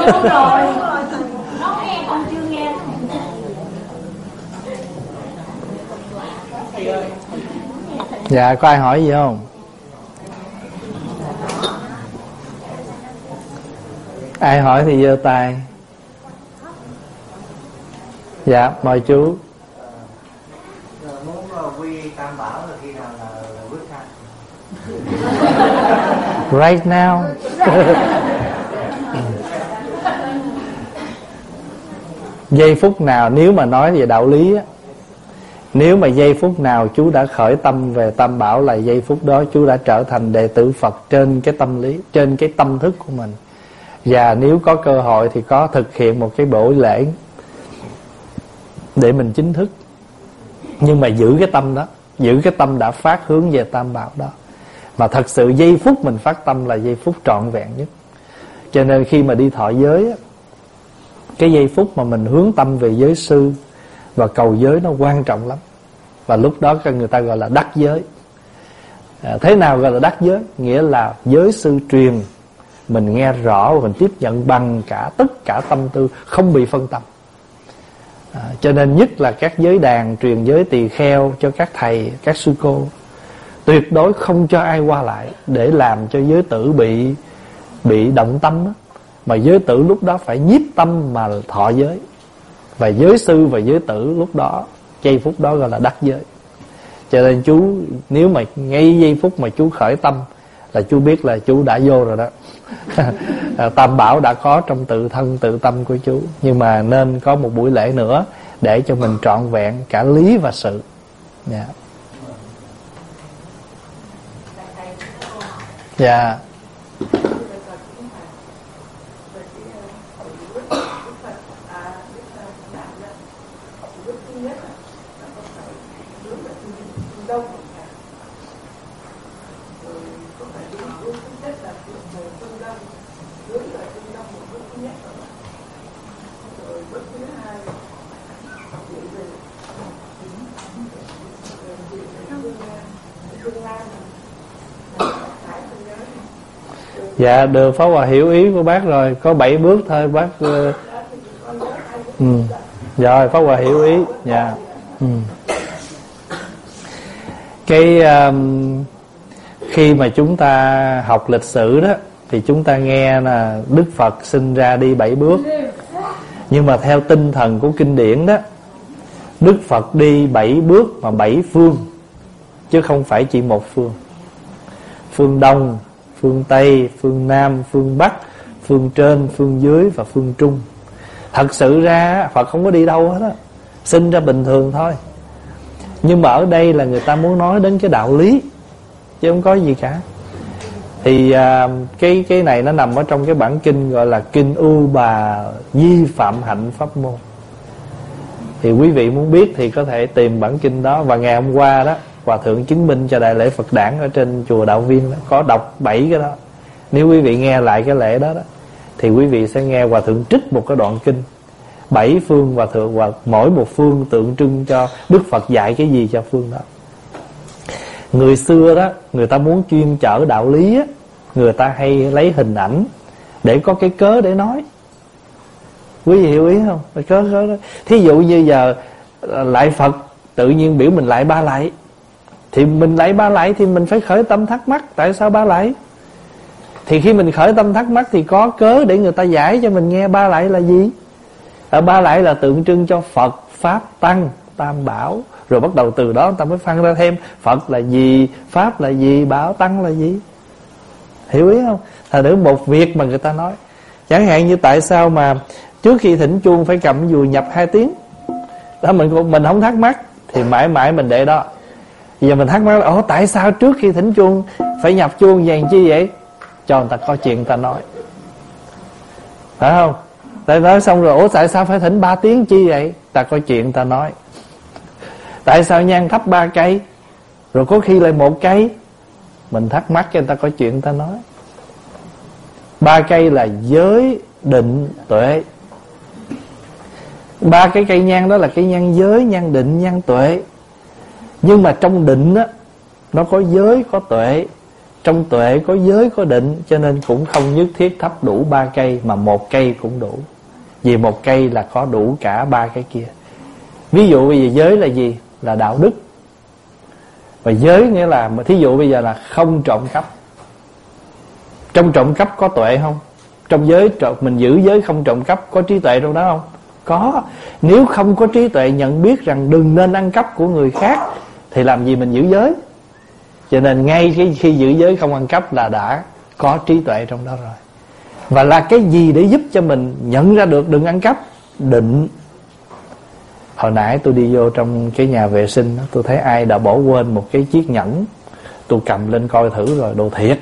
Speaker 1: Dạ, có ai hỏi gì không? Ai hỏi thì giơ tay. Dạ, mời chú.
Speaker 2: Muốn quy Tam Bảo là khi nào là quyết thanh?
Speaker 1: Right now. Giây phút nào, nếu mà nói về đạo lý á, nếu mà giây phút nào chú đã khởi tâm về Tam Bảo là giây phút đó chú đã trở thành đệ tử Phật trên cái tâm lý, trên cái tâm thức của mình. Và nếu có cơ hội thì có thực hiện một cái buổi lễ để mình chính thức. Nhưng mà giữ cái tâm đó, giữ cái tâm đã phát hướng về Tam Bảo đó. Mà thật sự giây phút mình phát tâm là giây phút trọn vẹn nhất. Cho nên khi mà đi thọ giới á, cái giây phút mà mình hướng tâm về giới sư và cầu giới nó quan trọng lắm. Và lúc đó người ta gọi là đắc giới. à, Thế nào gọi là đắc giới? Nghĩa là giới sư truyền mình nghe rõ và mình tiếp nhận bằng cả tất cả tâm tư, không bị phân tâm. à, Cho nên nhất là các giới đàn truyền giới tỳ kheo cho các thầy, các sư cô, tuyệt đối không cho ai qua lại để làm cho giới tử bị bị động tâm đó. Mà giới tử lúc đó phải nhiếp tâm mà thọ giới. Và giới sư và giới tử lúc đó, giây phút đó gọi là đắc giới. Cho nên chú, nếu mà ngay giây phút mà chú khởi tâm là chú biết là chú đã vô rồi đó. Tam Bảo đã có trong tự thân tự tâm của chú. Nhưng mà nên có một buổi lễ nữa để cho mình trọn vẹn cả lý và sự. Dạ. Dạ. Dạ được, Pháp Hòa hiểu ý của bác rồi. Có bảy bước thôi bác. uh... ừ. Rồi Pháp Hòa hiểu ý. Dạ. ừ. Cái um, khi mà chúng ta học lịch sử đó thì chúng ta nghe là Đức Phật sinh ra đi bảy bước. Nhưng mà theo tinh thần của kinh điển đó, Đức Phật đi bảy bước mà bảy phương, chứ không phải chỉ một phương. Phương Đông, phương Tây, phương Nam, phương Bắc, phương trên, phương dưới và phương Trung. Thật sự ra Phật không có đi đâu hết á, sinh ra bình thường thôi. Nhưng mà ở đây là người ta muốn nói đến cái đạo lý, chứ không có gì cả. Thì à, cái cái này nó nằm ở trong cái bản kinh gọi là Kinh Ưu Bà Di Phạm Hạnh Pháp Môn. Thì quý vị muốn biết thì có thể tìm bản kinh đó. Và ngày hôm qua đó, Hòa Thượng chứng minh cho Đại lễ Phật Đản ở trên chùa Đạo Viên đó, có đọc bảy cái đó. Nếu quý vị nghe lại cái lễ đó, đó thì quý vị sẽ nghe Hòa Thượng trích một cái đoạn kinh bảy phương Hòa Thượng, và mỗi một phương tượng trưng cho Đức Phật dạy cái gì cho phương đó. Người xưa đó, người ta muốn chuyên chở đạo lý á, người ta hay lấy hình ảnh để có cái cớ để nói. Quý vị hiểu ý không? Cớ cớ đó. Thí dụ như giờ lại Phật tự nhiên biểu mình lại ba lại, thì mình lại ba lại thì mình phải khởi tâm thắc mắc tại sao ba lại. Thì khi mình khởi tâm thắc mắc thì có cớ để người ta giải cho mình nghe ba lại là gì. Ở ba lại là tượng trưng cho Phật, Pháp, Tăng, Tam Bảo. Rồi bắt đầu từ đó người ta mới phân ra thêm Phật là gì, Pháp là gì, Bảo, Tăng là gì. Hiểu ý không? Thật nữ một việc mà người ta nói. Chẳng hạn như tại sao mà trước khi thỉnh chuông phải cầm dùi nhập hai tiếng. Đó mình mình không thắc mắc thì mãi mãi mình để đó. Giờ mình thắc mắc là ồ tại sao trước khi thỉnh chuông phải nhập chuông vàng chi vậy? Cho người ta có chuyện người ta nói. Phải không? Tại nói xong rồi ủa tại sao phải thỉnh ba tiếng chi vậy? Ta có chuyện người ta nói. Tại sao nhang thắp ba cây rồi có khi lại một cây? Mình thắc mắc cho người ta có chuyện người ta nói. Ba cây là giới, định, tuệ. Ba cái cây nhang đó là cây nhang giới, nhang định, nhang tuệ. Nhưng mà trong định á, nó có giới, có tuệ. Trong tuệ có giới, có định. Cho nên cũng không nhất thiết thắp đủ ba cây, mà một cây cũng đủ. Vì một cây là có đủ cả ba cái kia. Ví dụ bây giờ giới là gì? Là đạo đức. Và giới nghĩa là, thí dụ bây giờ là không trộm cắp. Trong trộm cắp có tuệ không? Trong giới mình giữ giới không trộm cắp có trí tuệ trong đó không? Có. Nếu không có trí tuệ nhận biết rằng đừng nên ăn cắp của người khác thì làm gì mình giữ giới? Cho nên ngay cái khi giữ giới không ăn cắp là đã có trí tuệ trong đó rồi. Và là cái gì để giúp cho mình nhận ra được đừng ăn cắp? Định. Hồi nãy tôi đi vô trong cái nhà vệ sinh đó, tôi thấy ai đã bỏ quên một cái chiếc nhẫn. Tôi cầm lên coi thử rồi, đồ thiệt.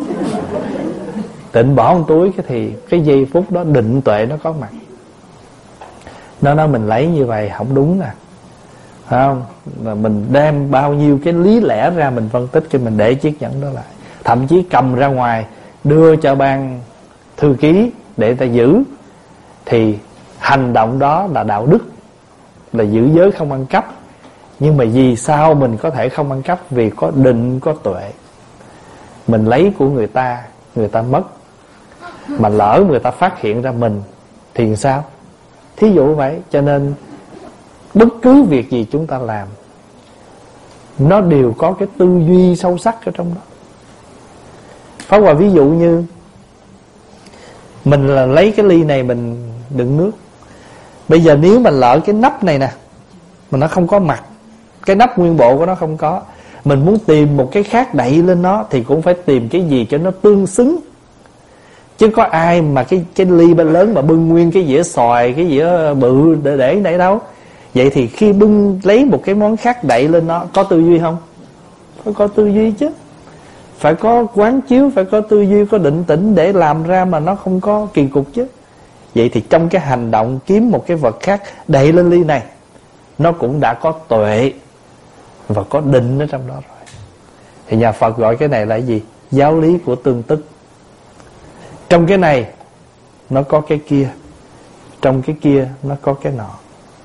Speaker 1: Định bỏ trong túi cái thì cái giây phút đó định tuệ nó có mặt. Nó nói mình lấy như vậy không đúng nè, phải không? Mà mình đem bao nhiêu cái lý lẽ ra mình phân tích, cái mình để chiếc nhẫn đó lại. Thậm chí cầm ra ngoài đưa cho ban thư ký để ta giữ. Thì hành động đó là đạo đức, là giữ giới không ăn cắp. Nhưng mà vì sao mình có thể không ăn cắp? Vì có định, có tuệ. Mình lấy của người ta, người ta mất, mà lỡ người ta phát hiện ra mình thì sao? Thí dụ vậy. Cho nên bất cứ việc gì chúng ta làm, nó đều có cái tư duy sâu sắc ở trong đó. Pháp Hòa ví dụ như mình là lấy cái ly này mình đựng nước. Bây giờ nếu mà lỡ cái nắp này nè mà nó không có mặt, cái nắp nguyên bộ của nó không có, mình muốn tìm một cái khác đậy lên nó thì cũng phải tìm cái gì cho nó tương xứng. Chứ có ai mà cái cái ly bên lớn mà bưng nguyên cái dĩa xoài, cái dĩa bự để để đấy đâu. Vậy thì khi bưng lấy một cái món khác đậy lên nó, có tư duy không? Phải có tư duy chứ. Phải có quán chiếu, phải có tư duy, có định tĩnh để làm ra mà nó không có kỳ cục chứ. Vậy thì trong cái hành động kiếm một cái vật khác đậy lên ly này, nó cũng đã có tuệ và có định ở trong đó rồi. Thì nhà Phật gọi cái này là cái gì? Giáo lý của tương tức. Trong cái này nó có cái kia, trong cái kia nó có cái nọ.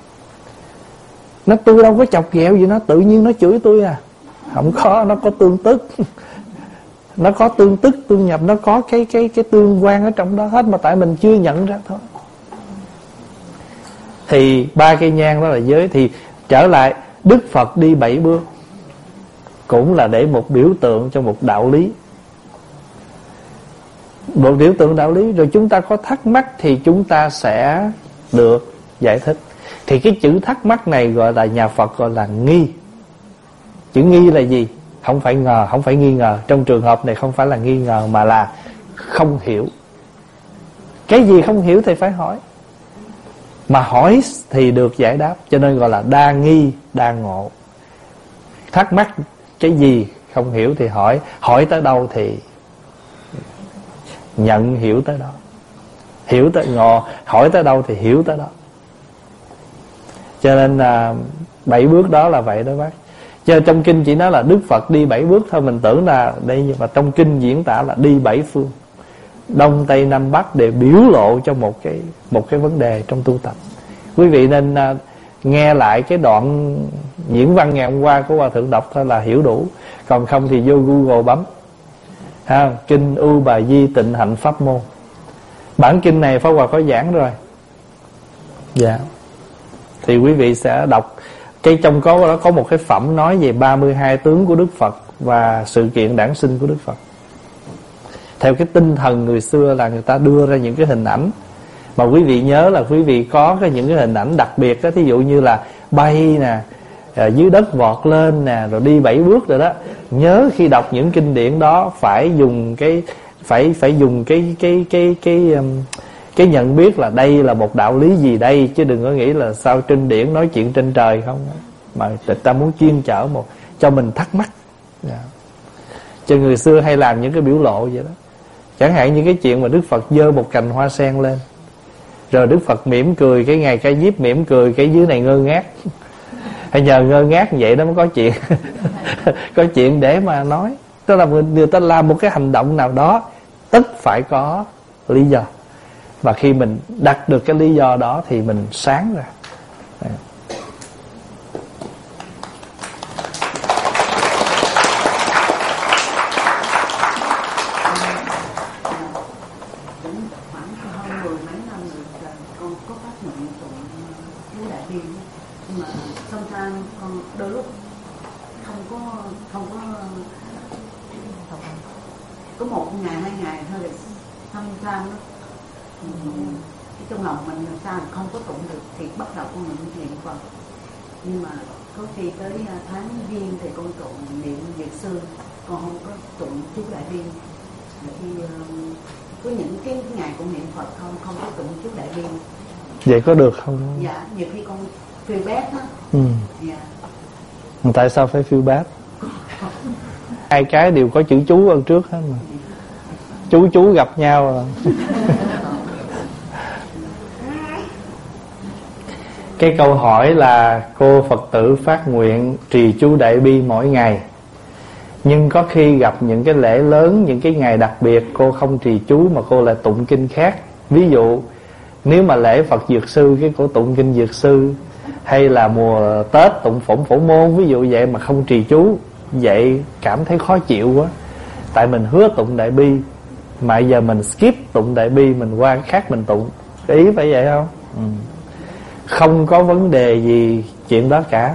Speaker 1: Nó tôi đâu có chọc ghẹo gì nó, tự nhiên nó chửi tôi à. Không có, nó có tương tức. Nó có tương tức, tương nhập, nó có cái cái cái tương quan ở trong đó hết, mà tại mình chưa nhận ra thôi. Thì ba cây nhang đó là giới. Thì trở lại, Đức Phật đi bảy bước cũng là để một biểu tượng cho một đạo lý. Một biểu tượng đạo lý. Rồi chúng ta có thắc mắc thì chúng ta sẽ được giải thích. Thì cái chữ thắc mắc này gọi là, nhà Phật gọi là nghi. Chữ nghi là gì? Không phải ngờ, không phải nghi ngờ. Trong trường hợp này không phải là nghi ngờ, mà là không hiểu. Cái gì không hiểu thì phải hỏi. Mà hỏi thì được giải đáp. Cho nên gọi là đa nghi, đa ngộ. Thắc mắc cái gì không hiểu thì hỏi. Hỏi tới đâu thì nhận hiểu tới đó. Hiểu tới ngộ, hỏi tới đâu thì hiểu tới đó. Cho nên là bảy bước đó là vậy đó bác. Chứ trong kinh chỉ nói là Đức Phật đi bảy bước thôi, mình tưởng là đây, nhưng mà trong kinh diễn tả là đi bảy phương, Đông Tây Nam Bắc, để biểu lộ cho một cái một cái vấn đề trong tu tập. Quý vị nên uh, nghe lại cái đoạn diễn văn ngày hôm qua của Hòa Thượng đọc thôi là hiểu đủ. Còn không thì vô Google bấm ha, kinh U Bà Di Tịnh Hạnh Pháp Môn. Bản kinh này Pháp Hòa có giảng rồi. Dạ. Thì quý vị sẽ đọc. Cái trong có đó có một cái phẩm nói về ba mươi hai tướng của Đức Phật và sự kiện đản sinh của Đức Phật. Theo cái tinh thần người xưa là người ta đưa ra những cái hình ảnh mà quý vị nhớ là quý vị có cái những cái hình ảnh đặc biệt đó. Thí dụ như là bay nè, dưới đất vọt lên nè, rồi đi bảy bước rồi đó. Nhớ khi đọc những kinh điển đó phải dùng cái phải phải dùng cái cái cái cái cái, cái nhận biết là đây là một đạo lý gì đây, chứ đừng có nghĩ là sao trên điển nói chuyện trên trời không, mà người ta muốn chuyên chở một cho mình thắc mắc. Yeah. Cho người xưa hay làm những cái biểu lộ vậy đó. Chẳng hạn như cái chuyện mà Đức Phật giơ một cành hoa sen lên, rồi Đức Phật mỉm cười, cái ngày Ca Diếp mỉm cười, cái dưới này ngơ ngác. Hay nhờ ngơ ngác vậy đó mới có chuyện có chuyện để mà nói. Tức là người ta làm một cái hành động nào đó tất phải có lý do. Và khi mình đặt được cái lý do đó thì mình sáng ra.
Speaker 2: Có một ngày hai ngày thôi là thăm tham đó. Cái trong lòng mình làm sao không có tụng được thì bắt đầu con niệm niệm Phật. Nhưng mà có khi tới tháng giêng thì con tụng niệm Việt sư, con không có tụng chú Đại Bi. Thì uh, có những cái ngày con niệm Phật không không có tụng chú Đại Bi.
Speaker 1: Vậy có được không?
Speaker 2: Dạ, nhiều khi con feel bad á.
Speaker 1: Ừ.
Speaker 2: Dạ.
Speaker 1: Tại sao phải feel bad? Hai cái đều có chữ chú ở trước hết mà. Chú chú gặp nhau rồi. Cái câu hỏi là cô Phật tử phát nguyện trì chú Đại Bi mỗi ngày, nhưng có khi gặp những cái lễ lớn, những cái ngày đặc biệt cô không trì chú mà cô lại tụng kinh khác. Ví dụ nếu mà lễ Phật Dược Sư cái cô tụng kinh Dược Sư, hay là mùa Tết tụng Phổn Phổ Môn, ví dụ vậy mà không trì chú, vậy cảm thấy khó chịu quá. Tại mình hứa tụng Đại Bi mà giờ mình skip tụng Đại Bi, mình qua cái khác mình tụng. Cái ý phải vậy không? Ừ. Không có vấn đề gì chuyện đó cả.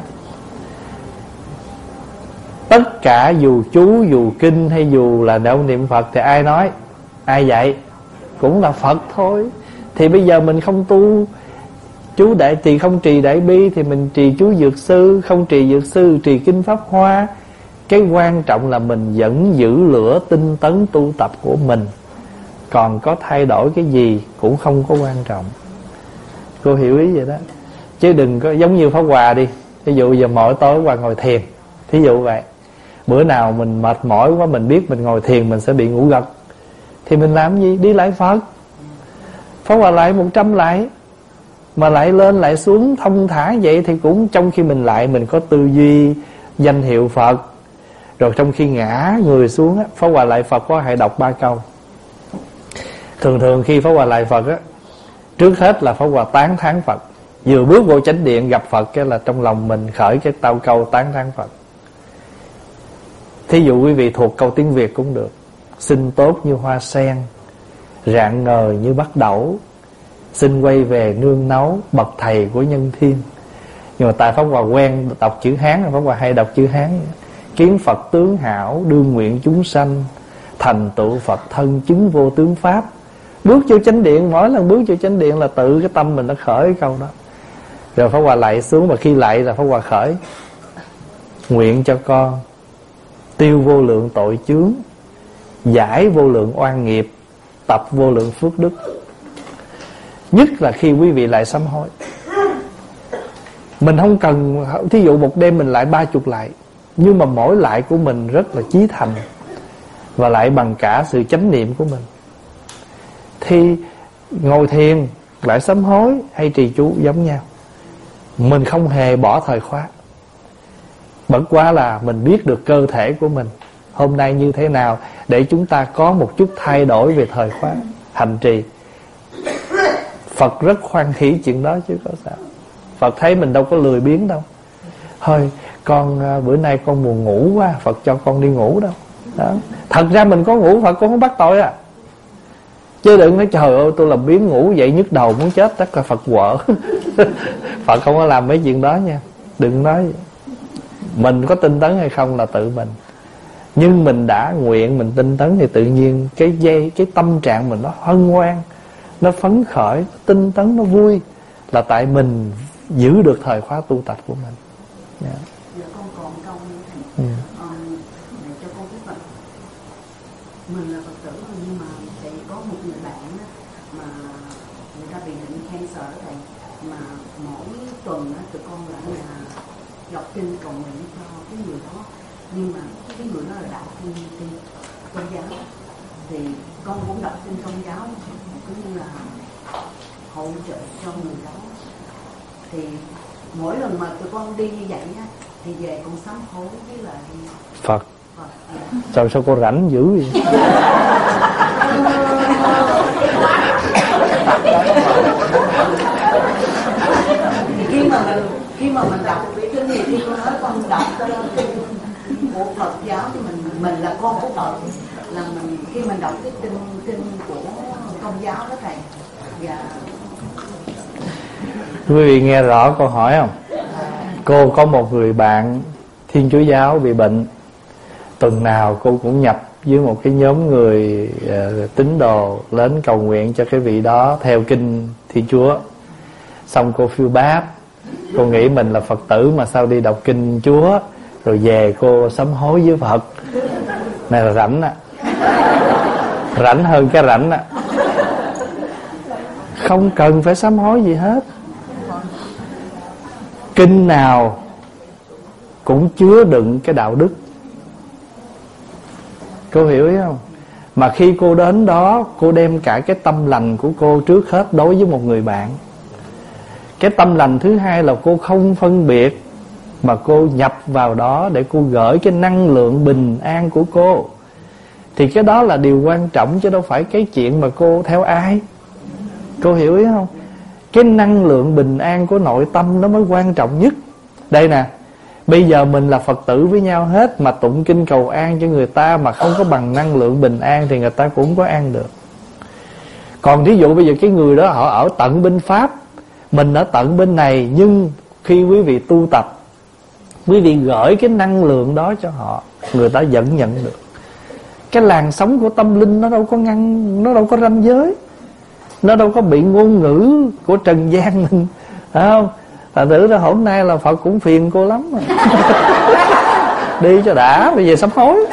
Speaker 1: Tất cả dù chú, dù kinh hay dù là đạo niệm Phật thì ai nói, ai dạy cũng là Phật thôi. Thì bây giờ mình không tu chú Đại Trì, không trì Đại Bi thì mình trì chú Dược Sư, không trì Dược Sư trì kinh Pháp Hoa. Cái quan trọng là mình vẫn giữ lửa tinh tấn tu tập của mình. Còn có thay đổi cái gì cũng không có quan trọng. Cô hiểu ý vậy đó. Chứ đừng có giống như Pháp Hòa đi. Ví dụ giờ mỗi tối Hòa ngồi thiền, thí dụ vậy. Bữa nào mình mệt mỏi quá, mình biết mình ngồi thiền mình sẽ bị ngủ gật, thì mình làm gì? Đi lại Phật. Pháp Hòa lại một trăm lại, mà lại lên lại xuống thông thả vậy thì cũng trong khi mình lại mình có tư duy danh hiệu Phật. Rồi trong khi ngã người xuống á, Pháp Hòa lại Phật có hay đọc ba câu. Thường thường khi Pháp Hòa lại Phật á, trước hết là Pháp Hòa tán thán Phật. Vừa bước vô chánh điện gặp Phật cái là trong lòng mình khởi cái tao câu tán thán Phật. Thí dụ quý vị thuộc câu tiếng Việt cũng được. Xin tốt như hoa sen, rạng ngời như bắt đẩu, xin quay về nương náu, bậc thầy của nhân thiên. Nhưng mà tại Pháp Hòa quen đọc chữ Hán, Pháp Hòa hay đọc chữ Hán. Kiến Phật tướng hảo, đương nguyện chúng sanh, thành tựu Phật thân chứng vô tướng pháp. Bước vô chánh điện, mỗi lần bước vô chánh điện là tự cái tâm mình nó khởi cái câu đó. Rồi Pháp Hòa lạy xuống, mà khi lạy là Pháp Hòa khởi: nguyện cho con tiêu vô lượng tội chướng, giải vô lượng oan nghiệp, tập vô lượng phước đức. Nhất là khi quý vị lại sám hối. Mình không cần, thí dụ một đêm mình lại ba chục lại, nhưng mà mỗi lại của mình rất là chí thành, và lại bằng cả sự chánh niệm của mình. Thì ngồi thiền, lại sám hối hay trì chú giống nhau. Mình không hề bỏ thời khóa. Bất quá là mình biết được cơ thể của mình hôm nay như thế nào, để chúng ta có một chút thay đổi về thời khóa hành trì. Phật rất khoan hỷ chuyện đó chứ có sao. Phật thấy mình đâu có lười biếng đâu. Thôi con bữa nay con buồn ngủ quá, Phật cho con đi ngủ đâu đó. Thật ra mình có ngủ Phật cũng không bắt tội à. Chứ đừng nói trời ơi tôi làm biếng ngủ vậy nhức đầu muốn chết, chắc là Phật quở. Phật không có làm mấy chuyện đó nha. Đừng nói. Mình có tinh tấn hay không là tự mình. Nhưng mình đã nguyện mình tinh tấn thì tự nhiên cái dây, cái tâm trạng mình nó hân hoan, nó phấn khởi, tinh tấn, nó vui. Là tại mình giữ được thời khóa tu tập của mình. Yeah.
Speaker 2: Giờ con còn câu như thế. Yeah. Ờ, để cho con biết vậy. Mình là Phật tử nhưng mà sẽ có một người bạn đó, mà người ta bị bệnh cancer này, mà mỗi tuần đó, tụi con lại là đọc kinh cầu nguyện cho cái người đó. Nhưng mà cái người đó là đạo kinh kinh tôn giáo, thì con cũng đọc kinh tôn giáo cũng như là hỗ trợ cho người đó. Thì mỗi lần mà tụi con đi như vậy á, thì về con sám hối với lại
Speaker 1: Phật.
Speaker 2: Phật.
Speaker 1: Sao sao cô rảnh dữ vậy?
Speaker 2: Khi mà mình khi mà mình đọc kinh thì khi con nói con đọc kinh của Phật giáo thì mình mình là con của Phật, là mình khi mình đọc cái kinh kinh của Công giáo đó thầy. Và
Speaker 1: quý vị nghe rõ câu hỏi không? Cô có một người bạn Thiên Chúa giáo bị bệnh. Tuần nào cô cũng nhập với một cái nhóm người uh, tín đồ đến cầu nguyện cho cái vị đó theo kinh Thiên Chúa. Xong cô phiêu bát, cô nghĩ mình là Phật tử mà sao đi đọc kinh Chúa, Rồi về cô sám hối với Phật. Này là rảnh á, rảnh hơn cái rảnh á. Không cần phải sám hối gì hết. Kinh nào cũng chứa đựng cái đạo đức. Cô hiểu ý không? Mà khi cô đến đó, cô đem cả cái tâm lành của cô trước hết đối với một người bạn. Cái tâm lành thứ hai là cô không phân biệt, mà cô nhập vào đó để cô gửi cái năng lượng bình an của cô. Thì cái đó là điều quan trọng, chứ đâu phải cái chuyện mà cô theo ai. Cô hiểu ý không? Cái năng lượng bình an của nội tâm nó mới quan trọng nhất. Đây nè, bây giờ mình là Phật tử với nhau hết, mà tụng kinh cầu an cho người ta mà không có bằng năng lượng bình an thì người ta cũng không có an được. Còn thí dụ bây giờ cái người đó họ ở tận bên Pháp, mình ở tận bên này, nhưng khi quý vị tu tập, quý vị gửi cái năng lượng đó cho họ, người ta vẫn nhận được. Cái làn sóng của tâm linh nó đâu có ngăn, nó đâu có ranh giới, nó đâu có bị ngôn ngữ của trần gian mình, phải không? Thật thử ra hôm nay là Phật cũng phiền cô lắm rồi. Đi cho đã, bây giờ sám hối.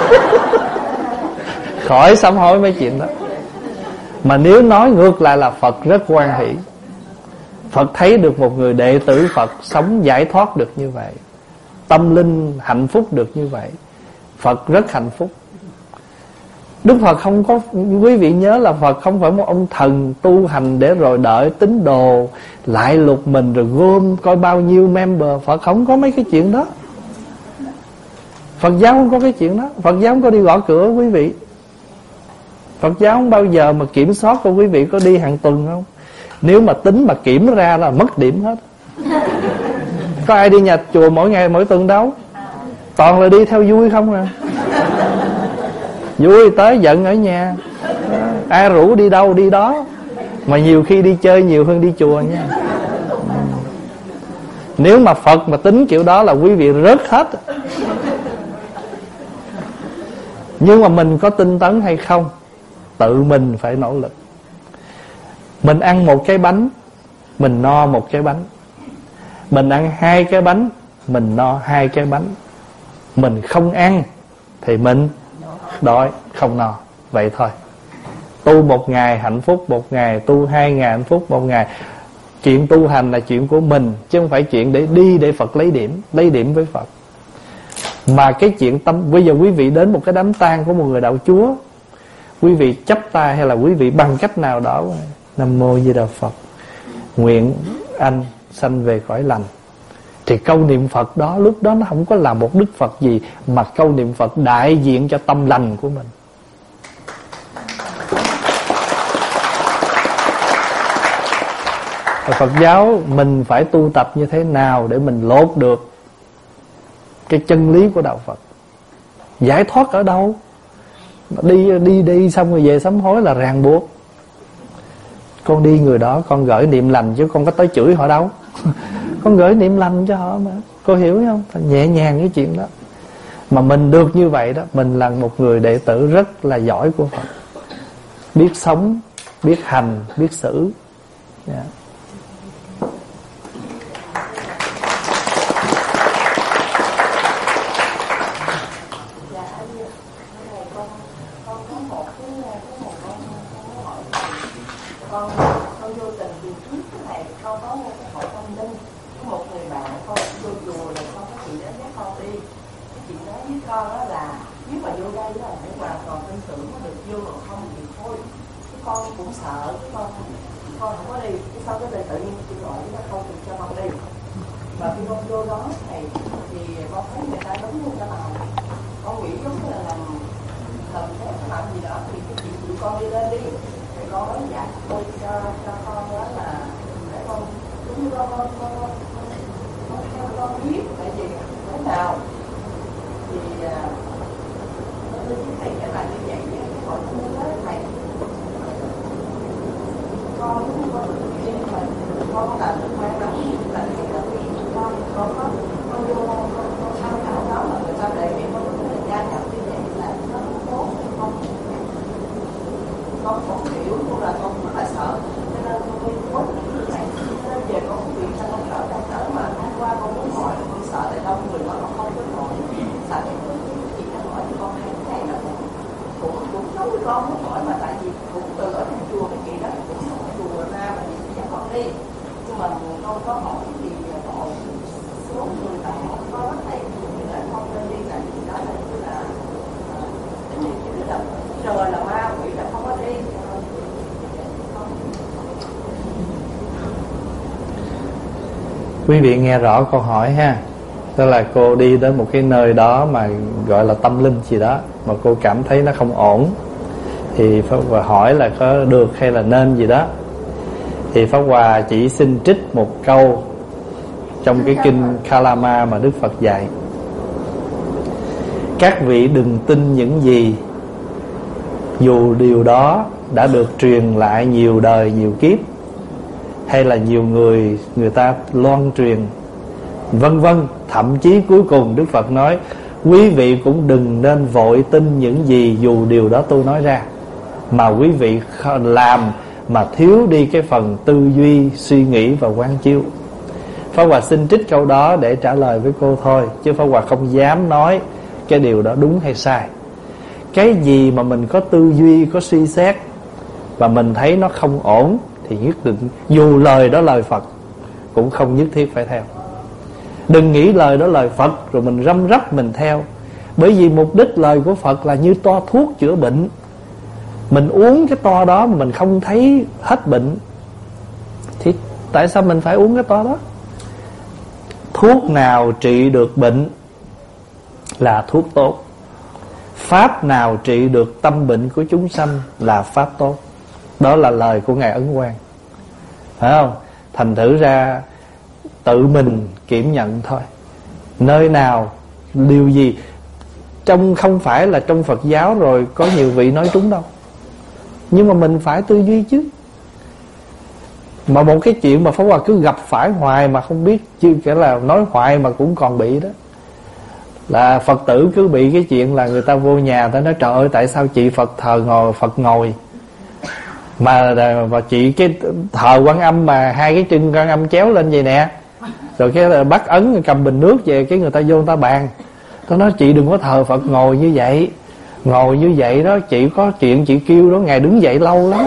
Speaker 1: Khỏi sám hối mấy chuyện đó. Mà nếu nói ngược lại là Phật rất hoan hỷ. Phật thấy được một người đệ tử Phật sống giải thoát được như vậy, tâm linh hạnh phúc được như vậy, Phật rất hạnh phúc. Đức Phật không có, quý vị nhớ là Phật không phải một ông thần tu hành để rồi đợi tín đồ lại lục mình rồi gom coi bao nhiêu member. Phật không có mấy cái chuyện đó. Phật giáo không có cái chuyện đó. Phật giáo không có đi gõ cửa quý vị. Phật giáo không bao giờ mà kiểm soát của quý vị có đi hàng tuần không. Nếu mà tính mà kiểm ra là mất điểm hết. Có ai đi nhà chùa mỗi ngày mỗi tuần đâu. Toàn là đi theo vui không à. Vui tới giận ở nhà. Ai rủ đi đâu đi đó. Mà nhiều khi đi chơi nhiều hơn đi chùa nha. Nếu mà Phật mà tính kiểu đó là quý vị rớt hết. Nhưng mà mình có tinh tấn hay không, tự mình phải nỗ lực. Mình ăn một cái bánh, mình no một cái bánh. Mình ăn hai cái bánh, mình no hai cái bánh. Mình không ăn thì mình đói, không no. Vậy thôi. Tu một ngày hạnh phúc một ngày, tu hai ngày hạnh phúc một ngày. Chuyện tu hành là chuyện của mình, chứ không phải chuyện để đi để Phật lấy điểm, lấy điểm với Phật. Mà cái chuyện tâm, bây giờ quý vị đến một cái đám tang của một người đạo Chúa, quý vị chắp tay hay là quý vị bằng cách nào đó, Nam Mô Di Đà Phật, nguyện anh sanh về cõi lành. Thì câu niệm Phật đó lúc đó nó không có là một Đức Phật gì, mà câu niệm Phật đại diện cho tâm lành của mình. Ở Phật giáo mình phải tu tập như thế nào để mình lột được cái chân lý của đạo Phật. Giải thoát ở đâu? Đi đi đi xong rồi về sám hối là ràng buộc. Con đi người đó con gửi niệm lành, chứ con có tới chửi họ đâu. Con gửi niệm lành cho họ mà. Cô hiểu không? Nhẹ nhàng cái chuyện đó. Mà mình được như vậy đó, mình là một người đệ tử rất là giỏi của Phật. Biết sống, biết hành, biết xử. Yeah. Quý vị nghe rõ câu hỏi ha. Tức là cô đi đến một cái nơi đó mà gọi là tâm linh gì đó, mà cô cảm thấy nó không ổn, thì Pháp Hòa hỏi là có được hay là nên gì đó. Thì Pháp Hòa chỉ xin trích một câu trong cái kinh Kalama mà Đức Phật dạy: các vị đừng tin những gì dù điều đó đã được truyền lại nhiều đời nhiều kiếp, hay là nhiều người người ta loan truyền, vân vân. Thậm chí cuối cùng Đức Phật nói quý vị cũng đừng nên vội tin những gì dù điều đó tôi nói ra, mà quý vị làm mà thiếu đi cái phần tư duy, suy nghĩ và quán chiếu. Pháp Hòa xin trích câu đó để trả lời với cô thôi, chứ Pháp Hòa không dám nói cái điều đó đúng hay sai. Cái gì mà mình có tư duy, có suy xét và mình thấy nó không ổn thì nhất định, dù lời đó lời Phật, cũng không nhất thiết phải theo. Đừng nghĩ lời đó lời Phật rồi mình răm rắp mình theo. Bởi vì mục đích lời của Phật là như toa thuốc chữa bệnh. Mình uống cái toa đó mà mình không thấy hết bệnh thì tại sao mình phải uống cái toa đó? Thuốc nào trị được bệnh là thuốc tốt. Pháp nào trị được tâm bệnh của chúng sanh là pháp tốt. Đó là lời của Ngài Ấn Quang, phải không? Thành thử ra tự mình kiểm nhận thôi. Nơi nào, điều gì trong, không phải là trong Phật giáo rồi có nhiều vị nói trúng đâu, nhưng mà mình phải tư duy chứ. Mà một cái chuyện mà Pháp Hòa cứ gặp phải hoài mà không biết, chứ kể là nói hoài mà cũng còn bị đó, là Phật tử cứ bị cái chuyện là người ta vô nhà, ta nói trời ơi tại sao chị Phật thờ ngồi, Phật ngồi mà, mà chị cái thờ Quan Âm mà hai cái chân Quan Âm chéo lên vậy nè, rồi cái bắt ấn cầm bình nước về, cái người ta vô người ta bàn. Tôi nói chị đừng có thờ Phật ngồi như vậy. Ngồi như vậy đó, chị có chuyện chị kêu đó, Ngài đứng dậy lâu lắm.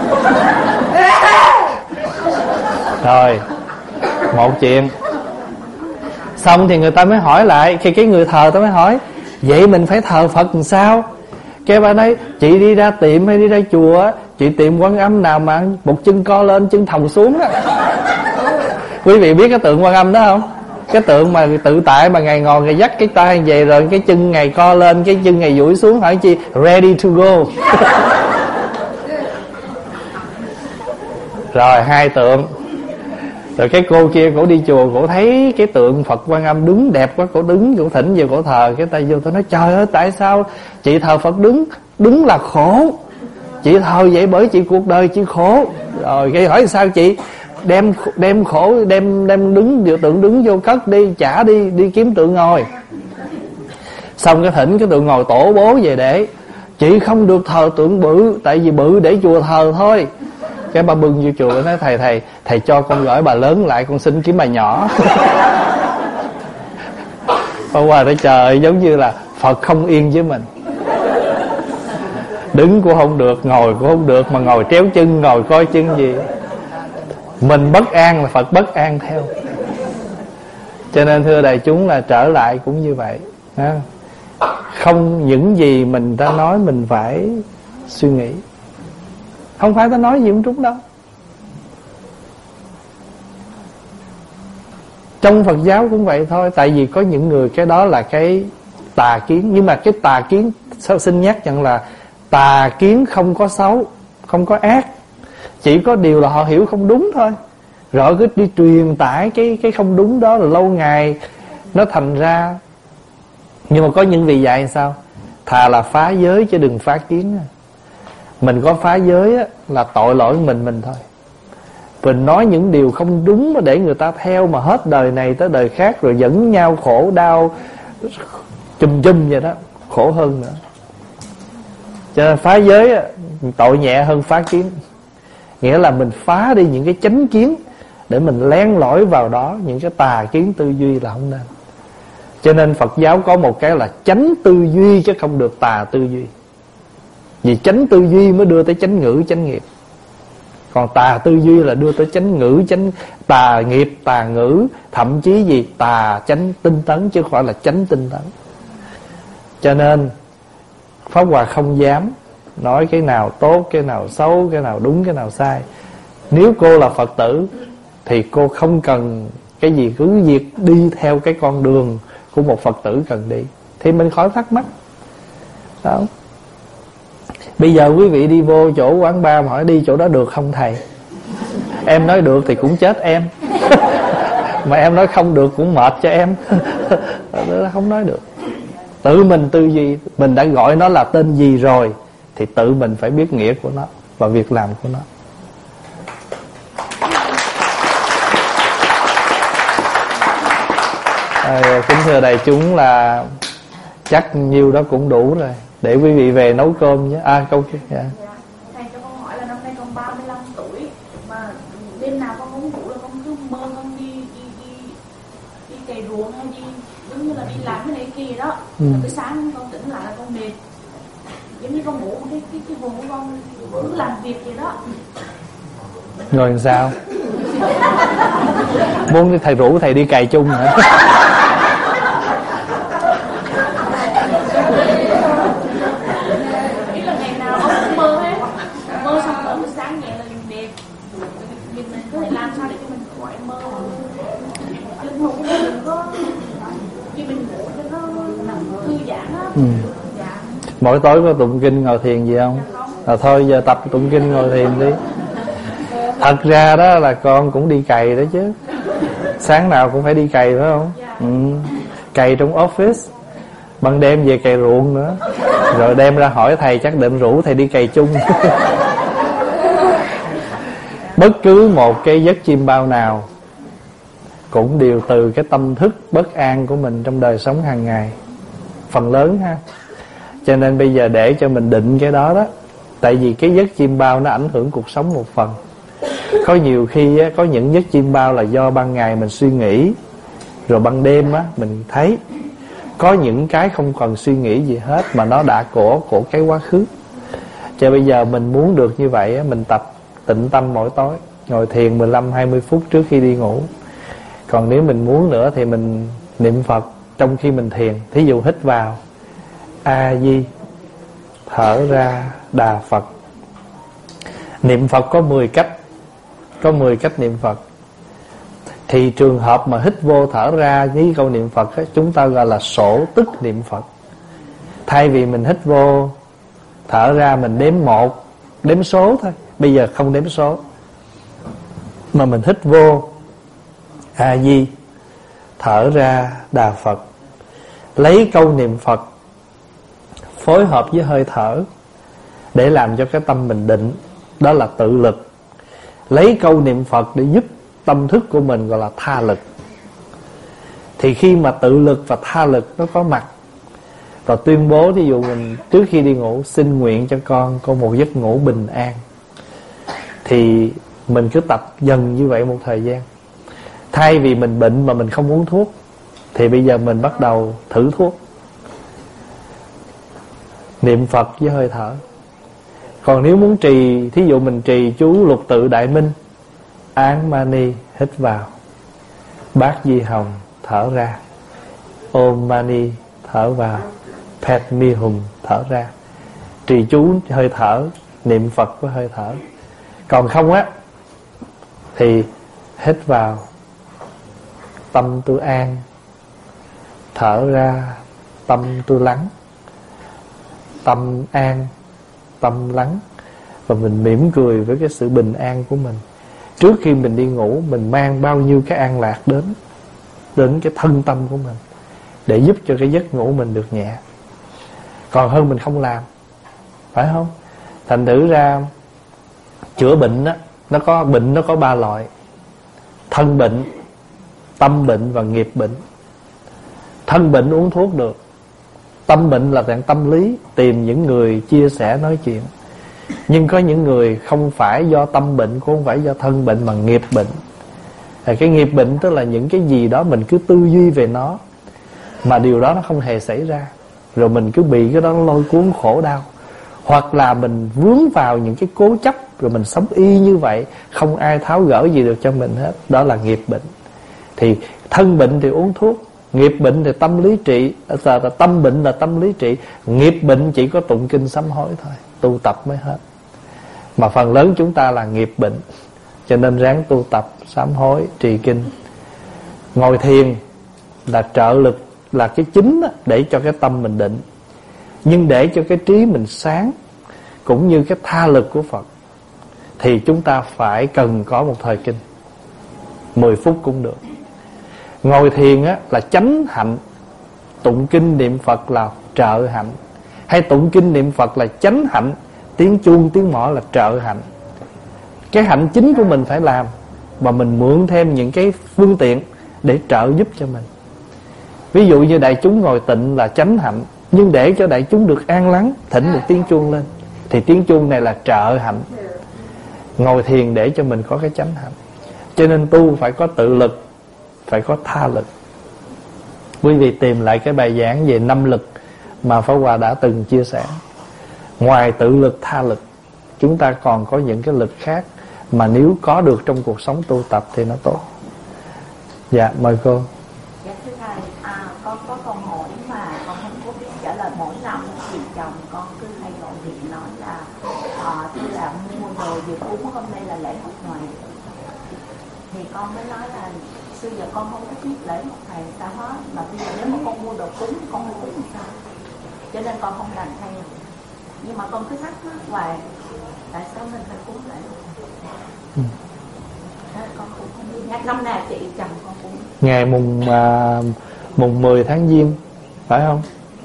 Speaker 1: Rồi một chuyện xong thì người ta mới hỏi lại, khi cái người thờ ta mới hỏi vậy mình phải thờ Phật làm sao? Cái bà nói chị đi ra tiệm hay đi ra chùa, chị tìm Quan Âm nào mà một chân co lên chân thòng xuống đó. Quý vị biết cái tượng Quan Âm đó không? Cái tượng mà tự tại mà Ngài ngồi, Ngài dắt cái tay về rồi cái chân Ngài co lên, cái chân Ngài duỗi xuống, hỏi chi ready to go. Rồi hai tượng. Rồi cái cô kia cổ đi chùa, cổ thấy cái tượng Phật Quan Âm đứng đẹp quá, cổ đứng, cổ thỉnh về cổ thờ. Cái tay vô, tôi nói trời ơi tại sao chị thờ Phật đứng? Đứng là khổ. Chị thờ vậy bởi chị cuộc đời chị khổ. Rồi cái hỏi sao chị? Đem đem khổ, đem đem đứng điều tượng đứng vô cất đi, trả đi, đi kiếm tượng ngồi. Xong cái thỉnh cái tượng ngồi tổ bố về để. Chị không được thờ tượng bự, tại vì bự để chùa thờ thôi. Cái bà bưng vô chùa nói thầy thầy thầy cho con gửi bà lớn lại, con xin kiếm bà nhỏ. Bà qua nói trời, giống như là Phật không yên với mình. Đứng cũng không được, ngồi cũng không được, mà ngồi tréo chân, ngồi coi chân gì. Mình bất an là Phật bất an theo. Cho nên thưa đại chúng là trở lại cũng như vậy. Không những gì mình ta nói mình phải suy nghĩ. Không phải ta nói gì cũng trúng đâu. Trong Phật giáo cũng vậy thôi. Tại vì có những người cái đó là cái tà kiến. Nhưng mà cái tà kiến, sao xin nhắc nhận là tà kiến không có xấu, không có ác, chỉ có điều là họ hiểu không đúng thôi. Rồi cứ đi truyền tải cái cái không đúng đó, là lâu ngày nó thành ra. Nhưng mà có những vị dạy sao? Thà là phá giới chứ đừng phá kiến. Mình có phá giới á, là tội lỗi mình mình thôi. Mình nói những điều không đúng mà để người ta theo mà hết đời này tới đời khác, rồi dẫn nhau khổ đau chùm chùm vậy đó, khổ hơn nữa. Cho nên phá giới á, tội nhẹ hơn phá kiến. Nghĩa là mình phá đi những cái chánh kiến để mình len lỏi vào đó, những cái tà kiến tư duy là không nên. Cho nên Phật giáo có một cái là chánh tư duy chứ không được tà tư duy. Vì chánh tư duy mới đưa tới chánh ngữ, chánh nghiệp. Còn tà tư duy là đưa tới chánh ngữ, chánh tà nghiệp, tà ngữ, thậm chí gì tà chánh tinh tấn, chứ không phải là chánh tinh tấn. Cho nên Pháp Hòa không dám nói cái nào tốt, cái nào xấu, cái nào đúng, cái nào sai. Nếu cô là Phật tử thì cô không cần cái gì cứ việc đi theo cái con đường của một Phật tử cần đi, thì mình khỏi thắc mắc. Đó. Bây giờ quý vị đi vô chỗ quán bar mà hỏi đi chỗ đó được không thầy? Em nói được thì cũng chết em. Mà em nói không được cũng mệt cho em. Không nói được. Tự mình tư duy, mình đã gọi nó là tên gì rồi thì tự mình phải biết nghĩa của nó và việc làm của nó. À, kính thưa đại chúng, là chắc nhiêu đó cũng đủ rồi để quý vị về nấu cơm nhé. À câu kia. Dạ.
Speaker 3: Thầy cho con hỏi là năm nay con ba mươi lăm tuổi mà đêm nào con không ngủ là con cứ mơ con đi đi đi đi cày ruộng hay đi giống như là đi làm cái này kia đó. Ừ. Rồi cái sáng con tỉnh lại là con mệt, giống như con ngủ cái cái cái vùng của con cứ làm việc vậy đó.
Speaker 1: Rồi làm sao? Muốn thầy rủ thầy đi cày chung hả?
Speaker 3: Ý là ngày nào con cũng mơ hết, mơ xong rồi mình sáng nhẹ là mình đẹp, mình có thể làm sao để cho mình khỏi mơ, chứ không có đừng có khi mình ngủ cho nó thư giãn á. Ừ. Dạ.
Speaker 1: Mỗi tối có tụng kinh ngồi thiền gì không? À, thôi giờ tập tụng kinh ngồi thiền đi. Thật ra đó là con cũng đi cày đó chứ. Sáng nào cũng phải đi cày phải không? Ừ. Cày trong office, ban đêm về cày ruộng nữa. Rồi đem ra hỏi thầy, chắc định rủ thầy đi cày chung. Bất cứ một cái giấc chim bao nào cũng đều từ cái tâm thức bất an của mình trong đời sống hàng ngày, phần lớn ha. Cho nên bây giờ để cho mình định cái đó đó. Tại vì cái giấc chim bao nó ảnh hưởng cuộc sống một phần. Có nhiều khi á, có những giấc chim bao là do ban ngày mình suy nghĩ, rồi ban đêm á, mình thấy. Có những cái không cần suy nghĩ gì hết mà nó đã của của cái quá khứ. Cho bây giờ mình muốn được như vậy á, mình tập tịnh tâm mỗi tối, ngồi thiền mười lăm hai mươi phút trước khi đi ngủ. Còn nếu mình muốn nữa thì mình niệm Phật trong khi mình thiền. Thí dụ hít vào A Di, thở ra Đà Phật. Niệm Phật có mười cách. Có mười cách niệm Phật. Thì trường hợp mà hít vô thở ra với câu niệm Phật ấy, chúng ta gọi là sổ tức niệm Phật. Thay vì mình hít vô thở ra mình đếm một, đếm số thôi. Bây giờ không đếm số, mà mình hít vô A Di, thở ra Đà Phật. Lấy câu niệm Phật phối hợp với hơi thở để làm cho cái tâm mình định. Đó là tự lực. Lấy câu niệm Phật để giúp tâm thức của mình gọi là tha lực. Thì khi mà tự lực và tha lực nó có mặt, và tuyên bố ví dụ mình trước khi đi ngủ xin nguyện cho con có một giấc ngủ bình an, thì mình cứ tập dần như vậy một thời gian. Thay vì mình bệnh mà mình không uống thuốc, thì bây giờ mình bắt đầu thử thuốc, niệm Phật với hơi thở. Còn nếu muốn trì, thí dụ mình trì chú lục tự đại minh, Án Mani hít vào, Bát Di Hồng thở ra, Om Mani thở vào, Pet Mi Hum thở ra. Trì chú hơi thở, niệm Phật với hơi thở. Còn không á thì hít vào, tâm tôi an, thở ra, tâm tôi lắng. Tâm an, tâm lắng. Và mình mỉm cười với cái sự bình an của mình. Trước khi mình đi ngủ, mình mang bao nhiêu cái an lạc đến Đến cái thân tâm của mình, để giúp cho cái giấc ngủ mình được nhẹ. Còn hơn mình không làm, phải không? Thành thử ra chữa bệnh á, nó có bệnh nó có ba loại: thân bệnh, tâm bệnh và nghiệp bệnh. Thân bệnh uống thuốc được. Tâm bệnh là dạng tâm lý, tìm những người chia sẻ nói chuyện. Nhưng có những người không phải do tâm bệnh, cũng không phải do thân bệnh, mà nghiệp bệnh. Thì cái nghiệp bệnh tức là những cái gì đó mình cứ tư duy về nó, mà điều đó nó không hề xảy ra, rồi mình cứ bị cái đó lôi cuốn khổ đau. Hoặc là mình vướng vào những cái cố chấp, rồi mình sống y như vậy, không ai tháo gỡ gì được cho mình hết. Đó là nghiệp bệnh. Thì thân bệnh thì uống thuốc, nghiệp bệnh thì tâm lý trị. Tâm bệnh là tâm lý trị, nghiệp bệnh chỉ có tụng kinh sám hối thôi, tu tập mới hết. Mà phần lớn chúng ta là nghiệp bệnh, cho nên ráng tu tập, sám hối, trì kinh. Ngồi thiền là trợ lực, là cái chính đó, để cho cái tâm mình định. Nhưng để cho cái trí mình sáng, cũng như cái tha lực của Phật, thì chúng ta phải cần có một thời kinh. Mười phút cũng được. Ngồi thiền á, là chánh hạnh. Tụng kinh niệm Phật là trợ hạnh. Hay tụng kinh niệm Phật là chánh hạnh. Tiếng chuông tiếng mõ là trợ hạnh. Cái hạnh chính của mình phải làm, và mình mượn thêm những cái phương tiện để trợ giúp cho mình. Ví dụ như đại chúng ngồi tịnh là chánh hạnh, nhưng để cho đại chúng được an lắng, thỉnh một tiếng chuông lên, thì tiếng chuông này là trợ hạnh. Ngồi thiền để cho mình có cái chánh hạnh. Cho nên tu phải có tự lực, phải có tha lực. Quý vị tìm lại cái bài giảng về năm lực mà Pháp Hòa đã từng chia sẻ. Ngoài tự lực, tha lực, chúng ta còn có những cái lực khác mà nếu có được trong cuộc sống tu tập thì nó tốt. Dạ, mời cô.
Speaker 4: Dạ thưa thầy, à, con có câu hỏi mà con không có biết trả lời. Mỗi năm thì chồng con cứ hay gọi điện nói là à, tôi là mua đồ về cúng, hôm nay là lễ Phật Hoàng. Thì con mới nói là xưa giờ con không có biết lễ Phật Hoàng sao hết, mà bây giờ nếu mà con mua đồ cúng thì con không cúng làm sao, cho nên con không làm theo. Nhưng mà con cứ thắc mắc hoài, tại sao mình phải cúng lễ Phật Hoàng? Ừ. Con cũng không biết. Năm nào chị chồng con cũng
Speaker 1: ngày mùng à, mùng mười tháng Giêng phải không?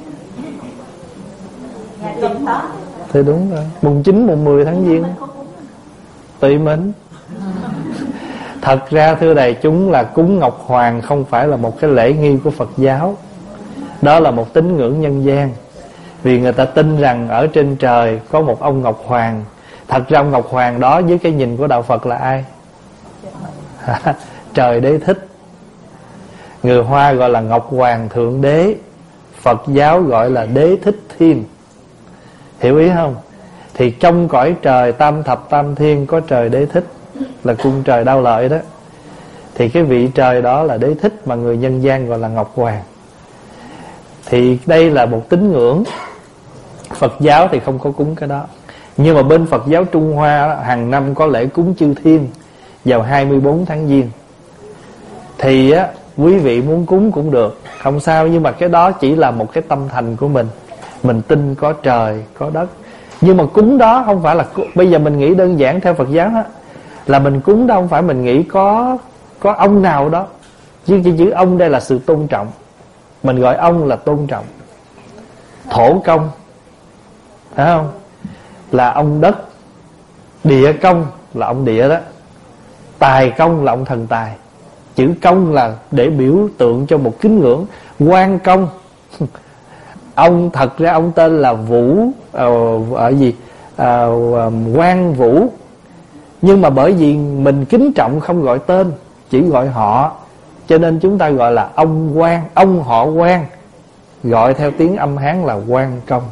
Speaker 4: Ngày chín đó.
Speaker 1: Thì đúng rồi, mùng chín mùng mười tháng Giêng tùy mình. Thật ra thưa đại chúng là cúng Ngọc Hoàng không phải là một cái lễ nghi của Phật giáo. Đó là một tín ngưỡng nhân gian. Vì người ta tin rằng ở trên trời có một ông Ngọc Hoàng. Thật ra ông Ngọc Hoàng đó dưới cái nhìn của đạo Phật là ai? Trời Đế Thích. Người Hoa gọi là Ngọc Hoàng Thượng Đế, Phật giáo gọi là Đế Thích Thiên. Hiểu ý không? Thì trong cõi trời tam thập tam thiên có trời Đế Thích, là cung trời Đao Lợi đó. Thì cái vị trời đó là Đế Thích, mà người nhân gian gọi là Ngọc Hoàng. Thì đây là một tín ngưỡng. Phật giáo thì không có cúng cái đó. Nhưng mà bên Phật giáo Trung Hoa hàng năm có lễ cúng chư thiên vào hai mươi bốn tháng Giêng. Thì á, quý vị muốn cúng cũng được, không sao. Nhưng mà cái đó chỉ là một cái tâm thành của mình. Mình tin có trời, có đất. Nhưng mà cúng đó không phải là, bây giờ mình nghĩ đơn giản theo Phật giáo á, là mình cúng đó không phải mình nghĩ có có ông nào đó. Chứ cái chữ ông đây là sự tôn trọng. Mình gọi ông là tôn trọng. Thổ công, phải không? Là ông đất. Địa công là ông địa đó. Tài công là ông thần tài. Chữ công là để biểu tượng cho một kính ngưỡng. Quan công ông thật ra ông tên là Vũ ở uh, uh, gì uh, Quan Vũ. Nhưng mà bởi vì mình kính trọng không gọi tên, chỉ gọi họ, cho nên chúng ta gọi là ông Quan, ông họ Quan, gọi theo tiếng âm Hán là Quan Công.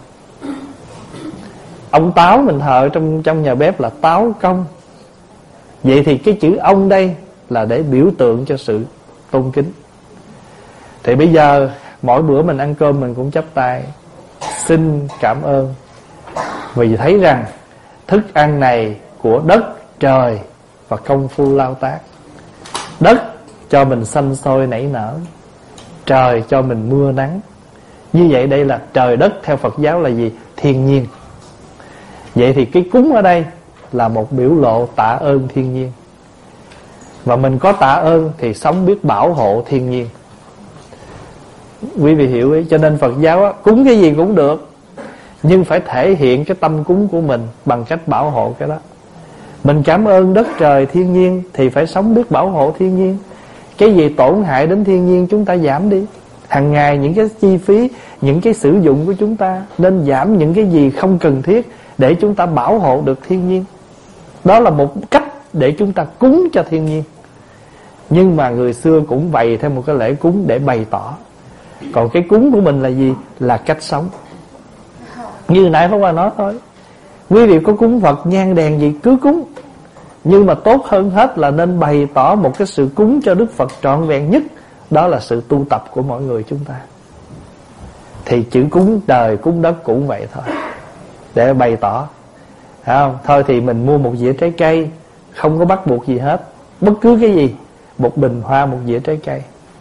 Speaker 1: Ông Táo mình thờ trong trong nhà bếp là Táo Công. Vậy thì cái chữ ông đây là để biểu tượng cho sự tôn kính. Thì bây giờ mỗi bữa mình ăn cơm mình cũng chắp tay xin cảm ơn, vì thấy rằng thức ăn này của đất, trời và công phu lao tác. Đất cho mình xanh sôi nảy nở, trời cho mình mưa nắng. Như vậy đây là trời đất theo Phật giáo là gì? Thiên nhiên. Vậy thì cái cúng ở đây là một biểu lộ tạ ơn thiên nhiên. Và mình có tạ ơn thì sống biết bảo hộ thiên nhiên. Quý vị hiểu ý. Cho nên Phật giáo á, cúng cái gì cũng được, nhưng phải thể hiện cái tâm cúng của mình bằng cách bảo hộ cái đó. Mình cảm ơn đất trời thiên nhiên thì phải sống biết bảo hộ thiên nhiên. Cái gì tổn hại đến thiên nhiên chúng ta giảm đi. Hàng ngày những cái chi phí, những cái sử dụng của chúng ta nên giảm những cái gì không cần thiết để chúng ta bảo hộ được thiên nhiên. Đó là một cách để chúng ta cúng cho thiên nhiên. Nhưng mà người xưa cũng bày thêm một cái lễ cúng để bày tỏ. Còn cái cúng của mình là gì? Là cách sống. Như nãy Pháp Hòa nói thôi, quý vị có cúng Phật nhang đèn gì cứ cúng, nhưng mà tốt hơn hết là nên bày tỏ một cái sự cúng cho Đức Phật trọn vẹn nhất. Đó là sự tu tập của mọi người chúng ta. Thì chữ cúng trời, cúng đất cũng vậy thôi, để bày tỏ. Thấy không? Thôi thì mình mua một dĩa trái cây, không có bắt buộc gì hết. Bất cứ cái gì, một bình hoa, một dĩa trái cây,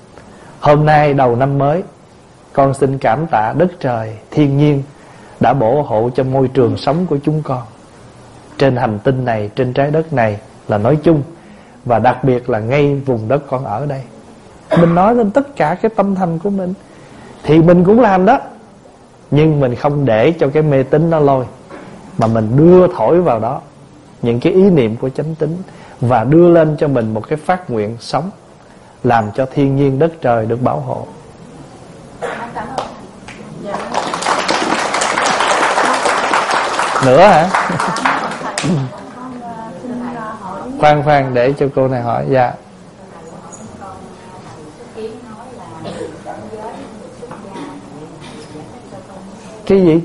Speaker 1: Hôm nay đầu năm mới, con xin cảm tạ đất trời, thiên nhiên đã bảo hộ cho môi trường sống của chúng con trên hành tinh này, trên trái đất này là nói chung, và đặc biệt là ngay vùng đất con ở đây. Mình nói lên tất cả cái tâm thành của mình thì mình cũng làm đó, nhưng mình không để cho cái mê tín nó lôi, mà mình đưa thổi vào đó những cái ý niệm của chánh tín, và đưa lên cho mình một cái phát nguyện sống, làm cho thiên nhiên đất trời được bảo hộ. Nữa hả? Khoan khoan để cho cô này hỏi. Dạ. Cái gì?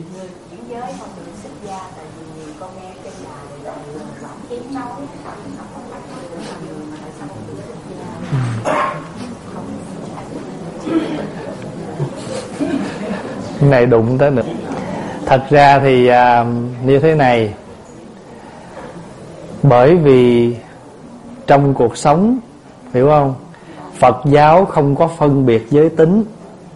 Speaker 1: Cái này đụng tới nữa. Thật ra thì à, như thế này, bởi vì trong cuộc sống, hiểu không, Phật giáo không có phân biệt giới tính.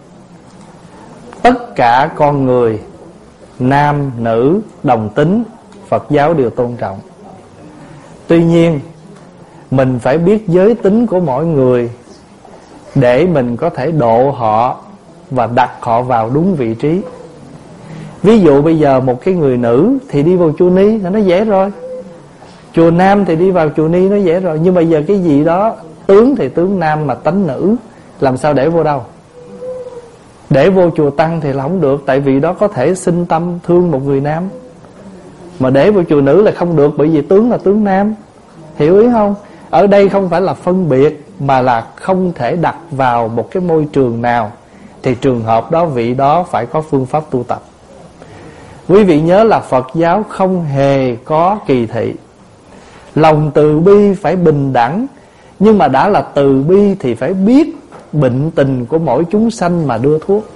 Speaker 1: Tất cả con người, nam, nữ, đồng tính, Phật giáo đều tôn trọng. Tuy nhiên, mình phải biết giới tính của mỗi người để mình có thể độ họ và đặt họ vào đúng vị trí. Ví dụ bây giờ một cái người nữ thì đi vào chùa Ni nó dễ rồi, chùa nam thì đi vào chùa Ni nó dễ rồi. Nhưng bây giờ cái gì đó tướng thì tướng nam mà tánh nữ, làm sao để vô đâu? Để vô chùa Tăng thì là không được, tại vì đó có thể sinh tâm thương một người nam. Mà để vô chùa nữ là không được, bởi vì tướng là tướng nam. Hiểu ý không? Ở đây không phải là phân biệt, mà là không thể đặt vào một cái môi trường nào thì trường hợp đó vị đó phải có phương pháp tu tập. Quý vị nhớ là Phật giáo không hề có kỳ thị. Lòng từ bi phải bình đẳng, nhưng mà đã là từ bi thì phải biết bệnh tình của mỗi chúng sanh mà đưa thuốc.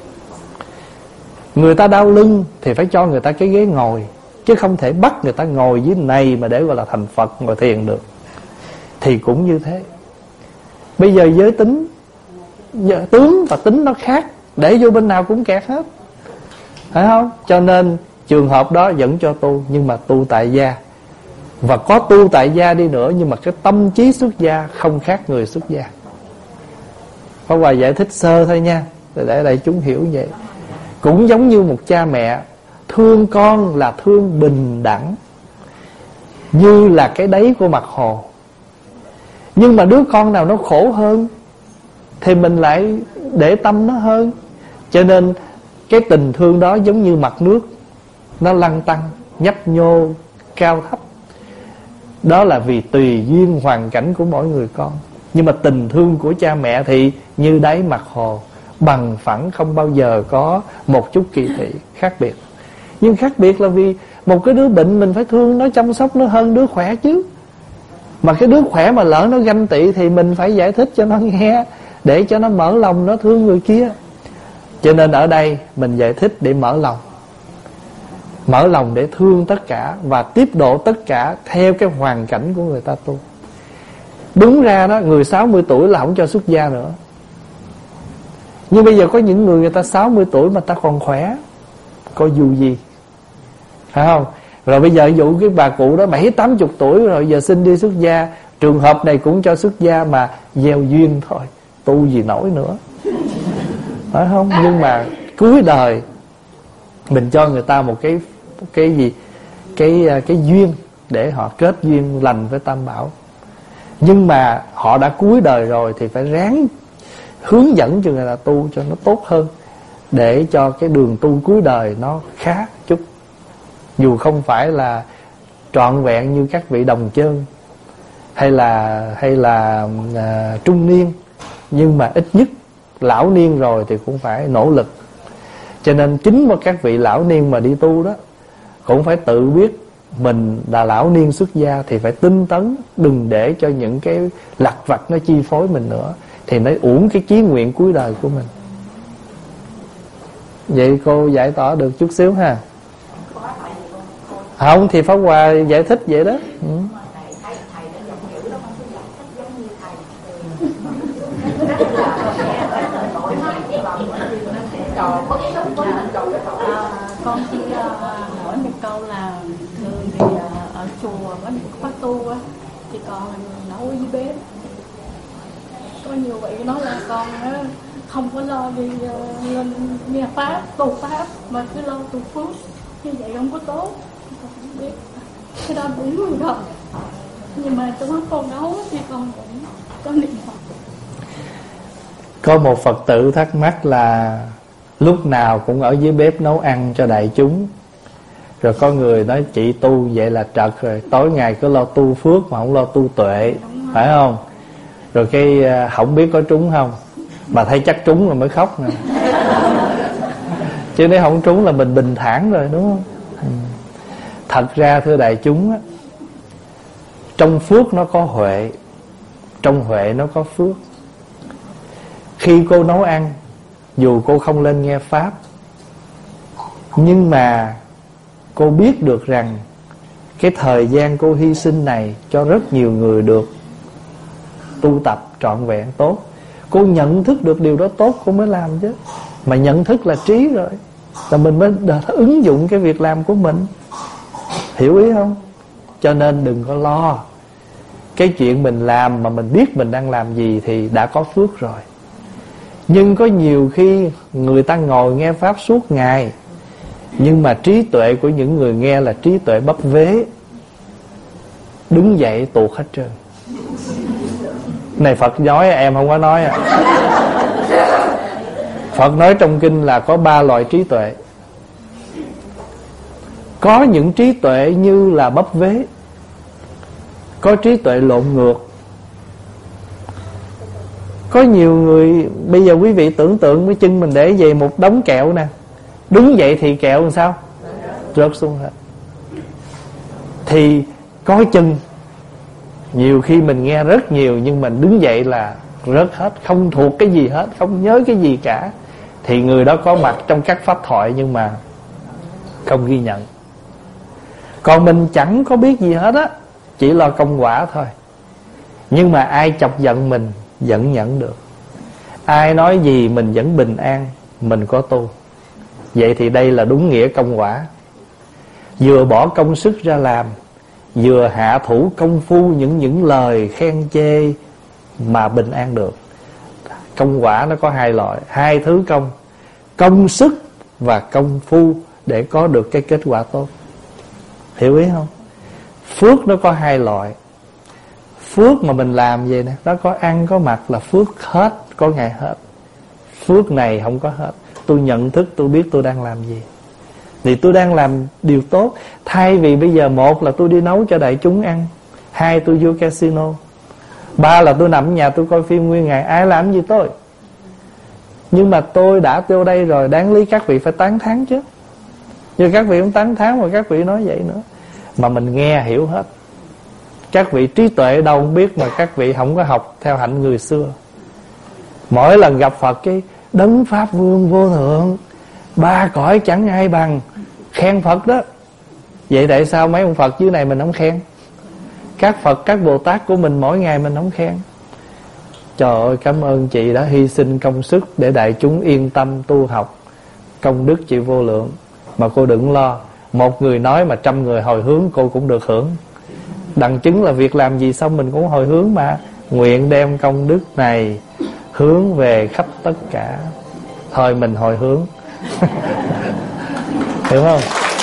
Speaker 1: Người ta đau lưng thì phải cho người ta cái ghế ngồi, chứ không thể bắt người ta ngồi dưới này mà để gọi là thành Phật ngồi thiền được. Thì cũng như thế. Bây giờ giới tính, giờ tướng và tính nó khác, để vô bên nào cũng kẹt hết, phải không? Cho nên trường hợp đó vẫn cho tu, nhưng mà tu tại gia. Và có tu tại gia đi nữa, nhưng mà cái tâm trí xuất gia không khác người xuất gia. Pháp Hòa giải thích sơ thôi nha, để đại chúng hiểu vậy. Cũng giống như một cha mẹ thương con là thương bình đẳng, như là cái đáy của mặt hồ. Nhưng mà đứa con nào nó khổ hơn thì mình lại để tâm nó hơn. Cho nên cái tình thương đó giống như mặt nước, nó lăn tăn, nhấp nhô, cao thấp. Đó là vì tùy duyên hoàn cảnh của mỗi người con. Nhưng mà tình thương của cha mẹ thì như đáy mặt hồ, bằng phẳng, không bao giờ có một chút kỳ thị, khác biệt. Nhưng khác biệt là vì một cái đứa bệnh mình phải thương nó, chăm sóc nó hơn đứa khỏe chứ. Mà cái đứa khỏe mà lỡ nó ganh tị thì mình phải giải thích cho nó nghe, để cho nó mở lòng nó thương người kia. Cho nên ở đây mình giải thích để mở lòng, mở lòng để thương tất cả và tiếp độ tất cả theo cái hoàn cảnh của người ta tu. Đúng ra đó, người sáu mươi tuổi là không cho xuất gia nữa. Nhưng bây giờ có những người người ta sáu mươi tuổi mà ta còn khỏe, có dù gì, phải không? Rồi bây giờ ví dụ cái bà cụ đó bảy tám chục tuổi rồi, giờ xin đi xuất gia, trường hợp này cũng cho xuất gia mà gieo duyên thôi, tu gì nổi nữa, phải không? Nhưng mà cuối đời mình cho người ta một cái cái gì, cái cái duyên để họ kết duyên lành với Tam Bảo. Nhưng mà họ đã cuối đời rồi thì phải ráng hướng dẫn cho người ta tu cho nó tốt hơn, để cho cái đường tu cuối đời nó khá chút. Dù không phải là trọn vẹn như các vị đồng chân hay là hay là à, trung niên, nhưng mà ít nhất lão niên rồi thì cũng phải nỗ lực. Cho nên chính mà các vị lão niên mà đi tu đó cũng phải tự biết mình là lão niên xuất gia thì phải tinh tấn, đừng để cho những cái lặt vặt nó chi phối mình nữa, thì nó uổng cái chí nguyện cuối đời của mình. Vậy cô giải tỏa được chút xíu ha? Không thì Pháp Hòa giải thích vậy đó. Ừ.
Speaker 5: uh, hỏi một câu là thường thì uh, ở chùa có những khóa tu á thì con nấu ở dưới bếp. Có nhiều vị nói là con uh, không có lo đi uh, lên nghe pháp, tu pháp mà cứ lo tu phước, như vậy không có tốt. Con không biết cái đó đúng rồi không? Nhưng mà trong lúc con nấu thì con cũng có niệm Phật.
Speaker 1: Có một Phật tử thắc mắc là lúc nào cũng ở dưới bếp nấu ăn cho đại chúng. Rồi có người nói chị tu vậy là trật rồi, tối ngày cứ lo tu phước mà không lo tu tuệ, phải không? Rồi cái không biết có trúng không, mà thấy chắc trúng rồi mới khóc nè. Chứ nếu không trúng là mình bình thản rồi, đúng không? Thật ra thưa đại chúng á, trong phước nó có huệ, trong huệ nó có phước. Khi cô nấu ăn, dù cô không lên nghe pháp, nhưng mà cô biết được rằng cái thời gian cô hy sinh này cho rất nhiều người được tu tập trọn vẹn tốt. Cô nhận thức được điều đó tốt cô mới làm chứ. Mà nhận thức là trí rồi, là mình mới ứng dụng cái việc làm của mình. Hiểu ý không? Cho nên đừng có lo. Cái chuyện mình làm mà mình biết mình đang làm gì thì đã có phước rồi. Nhưng có nhiều khi người ta ngồi nghe pháp suốt ngày, nhưng mà trí tuệ của những người nghe là trí tuệ bấp vế, đứng dậy tuột hết trơn. Này Phật nói, em không có nói à. Phật nói trong kinh là có ba loại trí tuệ. Có những trí tuệ như là bấp vế, có trí tuệ lộn ngược. Có nhiều người, bây giờ quý vị tưởng tượng với chân mình để về một đống kẹo nè, đứng dậy thì kẹo làm sao? Rớt xuống hết. Thì có chân, nhiều khi mình nghe rất nhiều nhưng mình đứng dậy là rớt hết, không thuộc cái gì hết, không nhớ cái gì cả. Thì người đó có mặt trong các pháp thoại nhưng mà không ghi nhận. Còn mình chẳng có biết gì hết á, chỉ lo công quả thôi. Nhưng mà ai chọc giận mình vẫn nhận được. Ai nói gì mình vẫn bình an, mình có tu. Vậy thì đây là đúng nghĩa công quả. Vừa bỏ công sức ra làm, vừa hạ thủ công phu những những lời khen chê mà bình an được. Công quả nó có hai loại, hai thứ công: công sức và công phu để có được cái kết quả tốt. Hiểu ý không? Phước nó có hai loại. Phước mà mình làm vậy nè, nó có ăn có mặc là phước hết, có ngày hết. Phước này không có hết. Tôi nhận thức, tôi biết tôi đang làm gì, thì tôi đang làm điều tốt. Thay vì bây giờ một là tôi đi nấu cho đại chúng ăn, hai tôi vô casino, ba là tôi nằm ở nhà tôi coi phim nguyên ngày. Ai làm gì tôi? Nhưng mà tôi đã vô đây rồi, đáng lý các vị phải tán thán chứ. Nhưng các vị không tán thán mà các vị nói vậy nữa. Mà mình nghe hiểu hết. Các vị trí tuệ đâu không biết, mà các vị không có học theo hạnh người xưa. Mỗi lần gặp Phật cái đấng pháp vương vô thượng, ba cõi chẳng ai bằng, khen Phật đó. Vậy tại sao mấy ông Phật dưới này mình không khen? Các Phật, các Bồ Tát của mình mỗi ngày mình không khen. Trời ơi, cảm ơn chị đã hy sinh công sức để đại chúng yên tâm tu học. Công đức chị vô lượng. Mà cô đừng lo, một người nói mà trăm người hồi hướng cô cũng được hưởng. Đặng chứng là việc làm gì xong mình cũng hồi hướng mà. Nguyện đem công đức này hướng về khắp tất cả. Thôi mình hồi hướng. Hiểu không?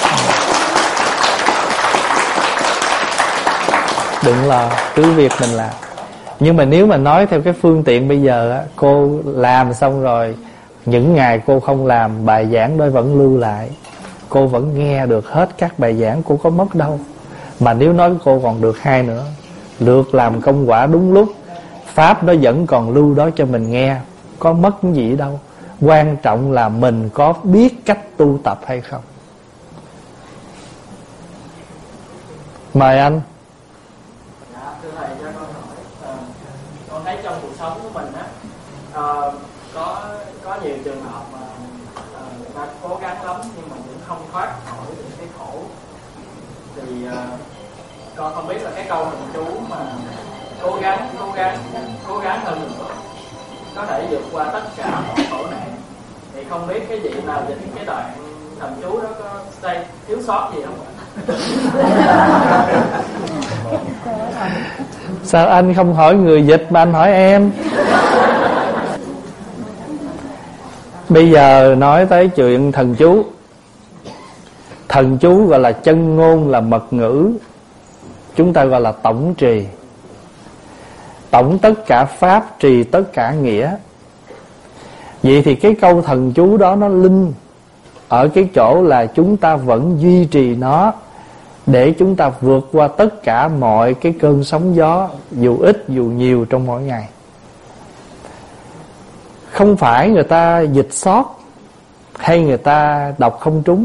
Speaker 1: Đừng lo, cứ việc mình làm. Nhưng mà nếu mà nói theo cái phương tiện bây giờ á, cô làm xong rồi, những ngày cô không làm, bài giảng đó vẫn lưu lại, cô vẫn nghe được hết các bài giảng, cô có mất đâu. Mà nếu nói cô còn được hai nữa, lượt làm công quả đúng lúc, pháp nó vẫn còn lưu đó cho mình nghe, có mất cái gì đâu. Quan trọng là mình có biết cách tu tập hay không. Mời anh.
Speaker 6: Dạ, thưa thầy cho con hỏi, à, con thấy trong cuộc sống của mình á, à, có có nhiều trường hợp mà à, người ta cố gắng lắm nhưng mà cũng không thoát khỏi được cái khổ. Thì à, con không biết là cái câu thần chú mà cố gắng, cố gắng, cố gắng hơn nữa, có thể vượt qua tất cả mọi khổ nạn. Thì không biết cái vị nào dịch cái đoạn thần chú đó có stay thiếu sót gì không ạ?
Speaker 1: Sao anh không hỏi người dịch mà anh hỏi em? Bây giờ nói tới chuyện thần chú. Thần chú gọi là chân ngôn, là mật ngữ, chúng ta gọi là tổng trì. Tổng tất cả pháp, trì tất cả nghĩa. Vậy thì cái câu thần chú đó nó linh ở cái chỗ là chúng ta vẫn duy trì nó để chúng ta vượt qua tất cả mọi cái cơn sóng gió, dù ít dù nhiều trong mỗi ngày. Không phải người ta dịch sót hay người ta đọc không trúng.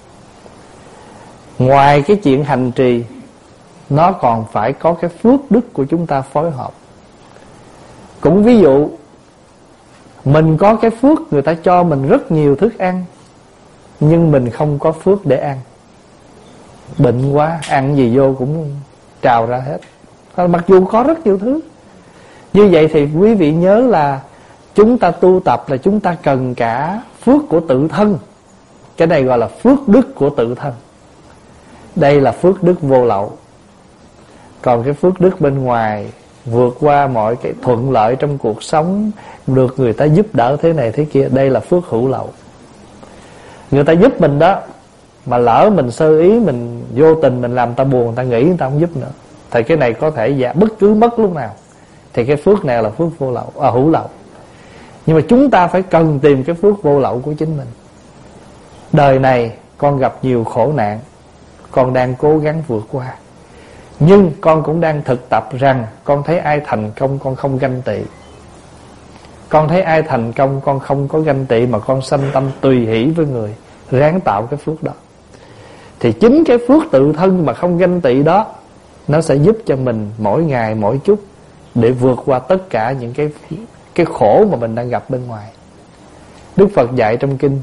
Speaker 1: Ngoài cái chuyện hành trì, nó còn phải có cái phước đức của chúng ta phối hợp. Cũng ví dụ, mình có cái phước, người ta cho mình rất nhiều thức ăn, nhưng mình không có phước để ăn. Bệnh quá, ăn gì vô cũng trào ra hết. Mặc dù có rất nhiều thứ. Như vậy thì quý vị nhớ là chúng ta tu tập là chúng ta cần cả phước của tự thân. Cái này gọi là phước đức của tự thân. Đây là phước đức vô lậu. Còn cái phước đức bên ngoài, vượt qua mọi cái thuận lợi trong cuộc sống, được người ta giúp đỡ thế này thế kia, đây là phước hữu lậu. Người ta giúp mình đó, mà lỡ mình sơ ý, mình vô tình mình làm ta buồn, người ta nghĩ người ta không giúp nữa, thì cái này có thể dạ bất cứ mất lúc nào. Thì cái phước này là phước vô lậu, à, hữu lậu. Nhưng mà chúng ta phải cần tìm cái phước vô lậu của chính mình. Đời này con gặp nhiều khổ nạn, con đang cố gắng vượt qua. Nhưng con cũng đang thực tập rằng con thấy ai thành công con không ganh tị. Con thấy ai thành công con không có ganh tị, mà con sanh tâm tùy hỷ với người, ráng tạo cái phước đó. Thì chính cái phước tự thân mà không ganh tị đó, nó sẽ giúp cho mình mỗi ngày mỗi chút để vượt qua tất cả những cái cái khổ mà mình đang gặp bên ngoài. Đức Phật dạy trong kinh: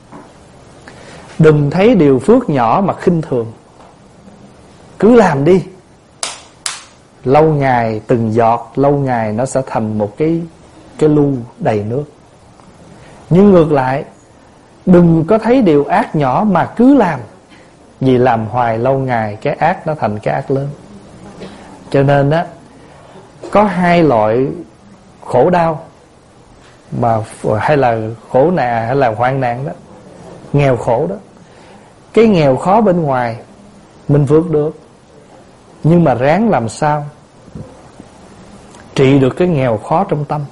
Speaker 1: đừng thấy điều phước nhỏ mà khinh thường, cứ làm đi. Lâu ngày từng giọt, lâu ngày nó sẽ thành một cái cái lu đầy nước. Nhưng ngược lại, đừng có thấy điều ác nhỏ mà cứ làm, vì làm hoài lâu ngày cái ác nó thành cái ác lớn. Cho nên á, có hai loại khổ đau mà hay là khổ nạn hay là hoạn nạn đó, nghèo khổ đó. Cái nghèo khó bên ngoài mình vượt được, nhưng mà ráng làm sao trị được cái nghèo khó trong tâm.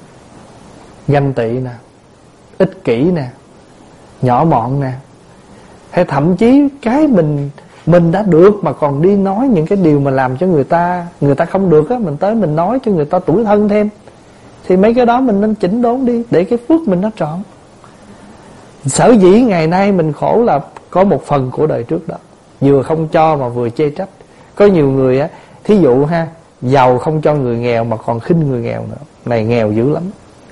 Speaker 1: Ganh tị nè, ích kỷ nè, nhỏ mọn nè, hay thậm chí cái mình mình đã được mà còn đi nói những cái điều mà làm cho người ta người ta không được á, mình tới mình nói cho người ta tủi thân thêm. Thì mấy cái đó mình nên chỉnh đốn đi, để cái phước mình nó trọn. Sở dĩ ngày nay mình khổ là có một phần của đời trước đó, vừa không cho mà vừa chê trách. Có nhiều người á, thí dụ ha, giàu không cho người nghèo mà còn khinh người nghèo nữa. Này nghèo dữ lắm.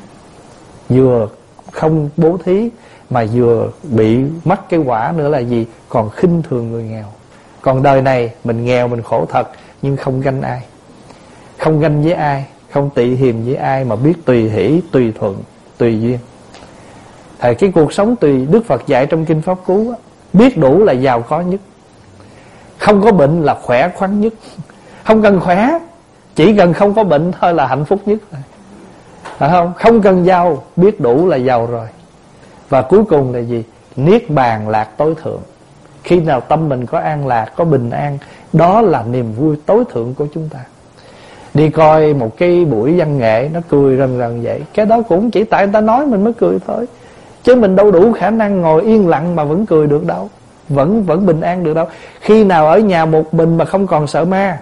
Speaker 1: Vừa không bố thí mà vừa bị mắc cái quả nữa là gì? Còn khinh thường người nghèo. Còn đời này mình nghèo mình khổ thật, nhưng không ganh ai, không ganh với ai, không tị hiềm với ai, mà biết tùy hỷ, tùy thuận, tùy duyên. Thì cái cuộc sống tùy Đức Phật dạy trong Kinh Pháp Cú á, biết đủ là giàu có nhất, không có bệnh là khỏe khoắn nhất. Không cần khỏe, chỉ cần không có bệnh thôi là hạnh phúc nhất rồi. Phải không? Không cần giàu, biết đủ là giàu rồi. Và cuối cùng là gì? Niết bàn lạc tối thượng. Khi nào tâm mình có an lạc, có bình an, đó là niềm vui tối thượng của chúng ta. Đi coi một cái buổi văn nghệ, nó cười rần rần vậy, cái đó cũng chỉ tại người ta nói mình mới cười thôi, chứ mình đâu đủ khả năng ngồi yên lặng mà vẫn cười được đâu, Vẫn vẫn bình an được đâu. Khi nào ở nhà một mình mà không còn sợ ma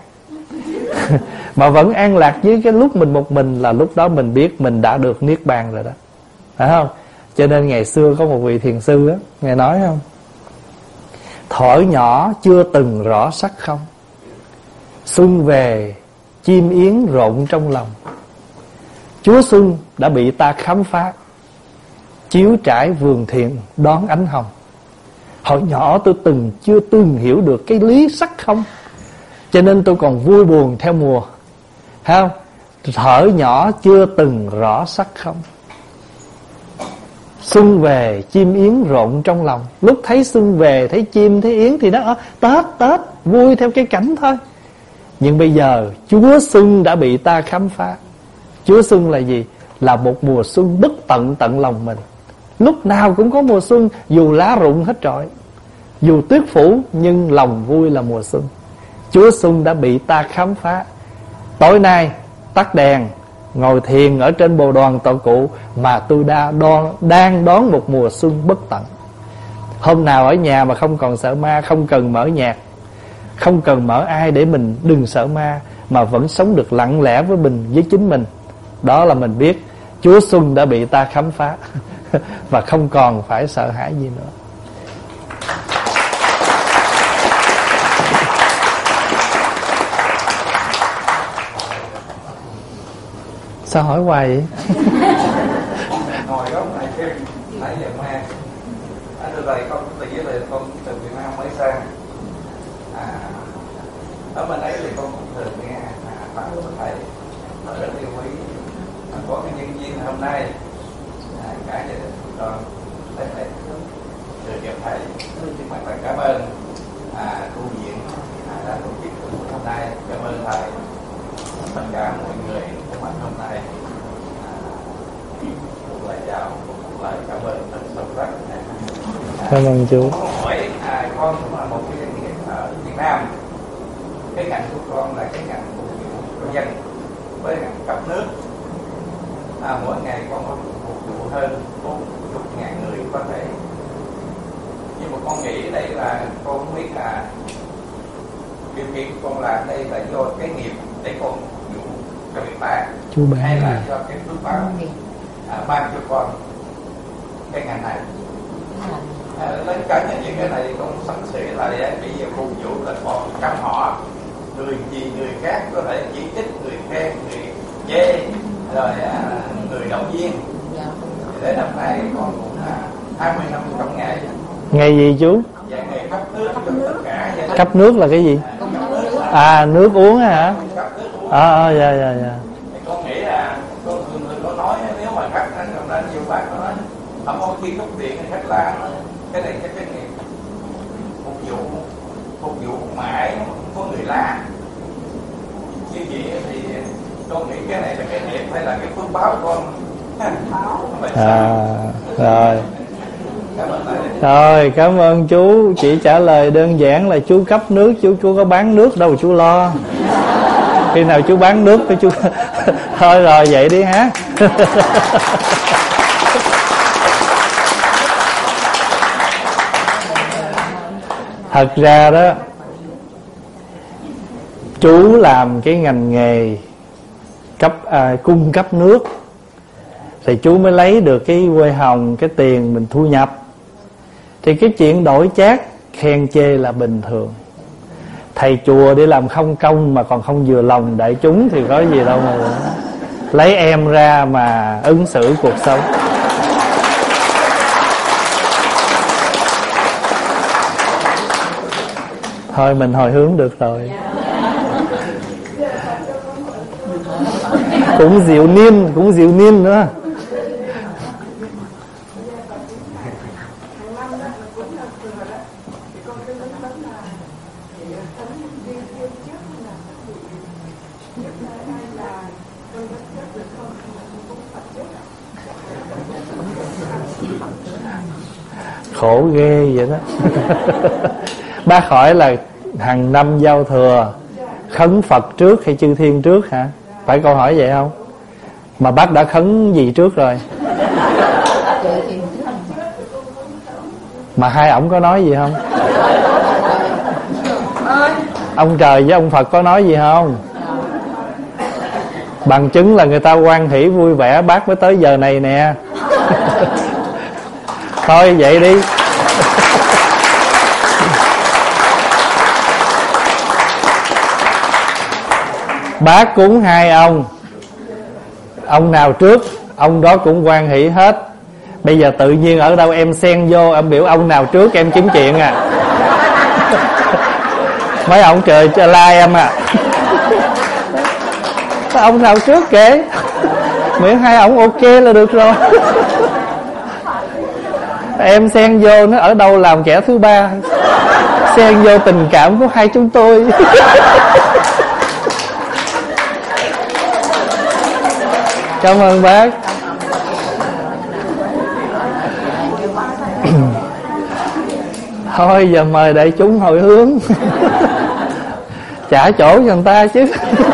Speaker 1: mà vẫn an lạc với cái lúc mình một mình, là lúc đó mình biết mình đã được niết bàn rồi đó. Phải không? Cho nên ngày xưa có một vị thiền sư á, ngài nói không: thổi nhỏ chưa từng rõ sắc không, xuân về chim yến rộn trong lòng. Chúa xuân đã bị ta khám phá, chiếu trải vườn thiện đón ánh hồng. Hồi nhỏ tôi từng chưa từng hiểu được cái lý sắc không, cho nên tôi còn vui buồn theo mùa. Thấy không? Thở nhỏ chưa từng rõ sắc không. Xuân về chim yến rộn trong lòng. Lúc thấy xuân về, thấy chim, thấy yến thì nó ở Tết, Tết, vui theo cái cảnh thôi. Nhưng bây giờ Chúa Xuân đã bị ta khám phá. Chúa Xuân là gì? Là một mùa xuân bất tận tận lòng mình. Lúc nào cũng có mùa xuân, dù lá rụng hết trọi, dù tuyết phủ, nhưng lòng vui là mùa xuân. Chúa Xuân đã bị ta khám phá. Tối nay tắt đèn, ngồi thiền ở trên bồ đoàn tọa cụ, mà tôi đã đo, đang đón một mùa xuân bất tận. Hôm nào ở nhà mà không còn sợ ma, không cần mở nhạc, không cần mở ai để mình đừng sợ ma, mà vẫn sống được lặng lẽ với mình, với chính mình, đó là mình biết Chúa Xuân đã bị ta khám phá và không còn phải sợ hãi gì nữa. Sao hỏi hoài vậy?
Speaker 7: Ngồi góc này xem nãy giờ ma. Anh từ đây con từ dưới đây con từ Việt Nam mới sang. À, ở bên ấy thì con cũng thường nghe pháp của thầy, thầy rất yêu quý. Có cái nhân viên hôm nay à, cả gia đình con thầy thầy được gặp thầy, nhưng mà phải cảm ơn à, tu viện à, đã tổ chức hôm nay. Cảm ơn thầy, tất cả mọi người của mình hôm nay. Một lời chào, một lời cảm ơn thật sâu sắc.
Speaker 1: Cảm ơn chú.
Speaker 7: Hỏi à, con cũng là một cái doanh nghiệp ở Việt Nam. Cái ngành của con là cái ngành phục vụ cho dân với ngành cấp nước. À, mỗi ngày con có phục vụ hơn bốn mươi ngàn người có thể. Nhưng mà con nghĩ đây là con không biết là điều kiện con làm đây là do cái nghiệp để con phục vụ cho người ta,
Speaker 1: chú bán
Speaker 7: hay là
Speaker 1: này.
Speaker 7: do cái phước báo à, ban cho con cái ngành này. À, lấy cả những cái này con sẵn sỉ là để bây giờ phục vụ là còn trăm họ, người gì người khác có thể chỉ trích, người khen, người chê, rồi à, người động viên. Để năm nay con cũng là hai mươi năm trong ngày.
Speaker 1: Ngày gì chú?
Speaker 7: Dạ, ngày cấp nước cho tất cả gia đình.
Speaker 1: Cấp nước là cái gì? À, nước uống hả? À, à dạ dạ dạ.
Speaker 7: Con nghĩ là con thường thường có nói nếu mà khách anh còn lên nhiều bác nói không có khi cấp điện hay khách la, cái này cái cái này phục vụ phục vụ mãi không có người la. Như vậy thì con nghĩ cái này là cái nghiệp hay là cái phước báo của con.
Speaker 1: À, rồi.
Speaker 7: Cảm ơn thầy.
Speaker 1: Rồi, cảm ơn chú. Chỉ trả lời đơn giản là chú cấp nước, chú chú có bán nước đâu chú lo. Khi nào chú bán nước cho chú thôi rồi vậy đi ha. Thật ra đó, chú làm cái ngành nghề cấp à, cung cấp nước thì chú mới lấy được cái quê hồng, cái tiền mình thu nhập. Thì cái chuyện đổi chác khen chê là bình thường. Thầy chùa đi làm không công mà còn không vừa lòng đại chúng thì có gì đâu mà lấy em ra mà ứng xử cuộc sống. Thôi mình hồi hướng được rồi. Cũng diệu niên, cũng diệu niên nữa. Khổ ghê vậy đó. Bác hỏi là hàng năm giao thừa khấn Phật trước hay chư thiên trước hả? Phải câu hỏi vậy không? Mà bác đã khấn gì trước rồi? Mà hai ổng có nói gì không? Ông trời với ông Phật có nói gì không? Bằng chứng là người ta hoan hỷ vui vẻ bác mới tới giờ này nè. Thôi vậy đi. Bác cúng hai ông, ông nào trước ông đó cũng hoan hỷ hết. Bây giờ tự nhiên ở đâu em xen vô, em biểu ông nào trước em kiếm chuyện à. Mấy ông trời cho la em à. Ông nào trước kể, miễn hai ông ok là được rồi. Em xen vô nó ở đâu làm kẻ thứ ba, xen vô tình cảm của hai chúng tôi. Cảm ơn bác. Thôi giờ mời đại chúng hồi hướng. Trả chỗ cho người ta chứ.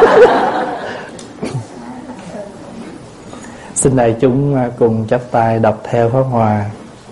Speaker 1: Xin đại chúng cùng chắp tay đọc theo pháp hòa.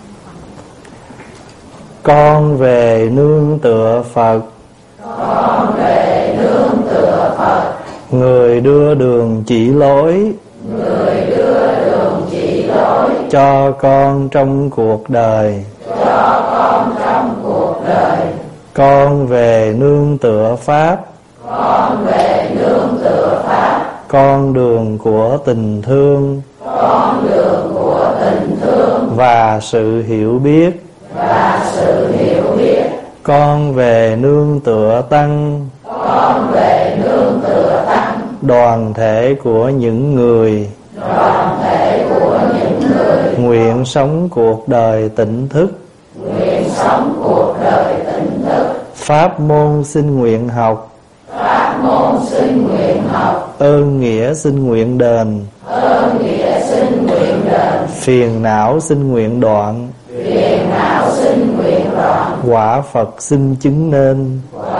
Speaker 1: Con về nương tựa Phật,
Speaker 8: con về nương tựa Phật,
Speaker 1: người đưa đường chỉ lối,
Speaker 8: người đưa đường chỉ lối
Speaker 1: cho con trong cuộc đời,
Speaker 8: cho con trong cuộc đời.
Speaker 1: Con về nương tựa Pháp,
Speaker 8: con về nương tựa Pháp,
Speaker 1: con đường của tình thương,
Speaker 8: con đường của tình thương
Speaker 1: và sự hiểu biết,
Speaker 8: và sự hiểu biết.
Speaker 1: Con về nương tựa Tăng,
Speaker 8: con về nương tựa Tăng,
Speaker 1: đoàn thể của những người,
Speaker 8: đoàn thể của những người
Speaker 1: nguyện sống cuộc đời tỉnh thức,
Speaker 8: nguyện sống cuộc đời tỉnh thức.
Speaker 1: Pháp môn xin nguyện học,
Speaker 8: Pháp môn xin nguyện học,
Speaker 1: ơn nghĩa xin nguyện đền,
Speaker 8: ơn nghĩa xin nguyện đền,
Speaker 1: phiền não xin nguyện đoạn,
Speaker 8: phiền não xin nguyện đoạn,
Speaker 1: quả Phật xin chứng nên,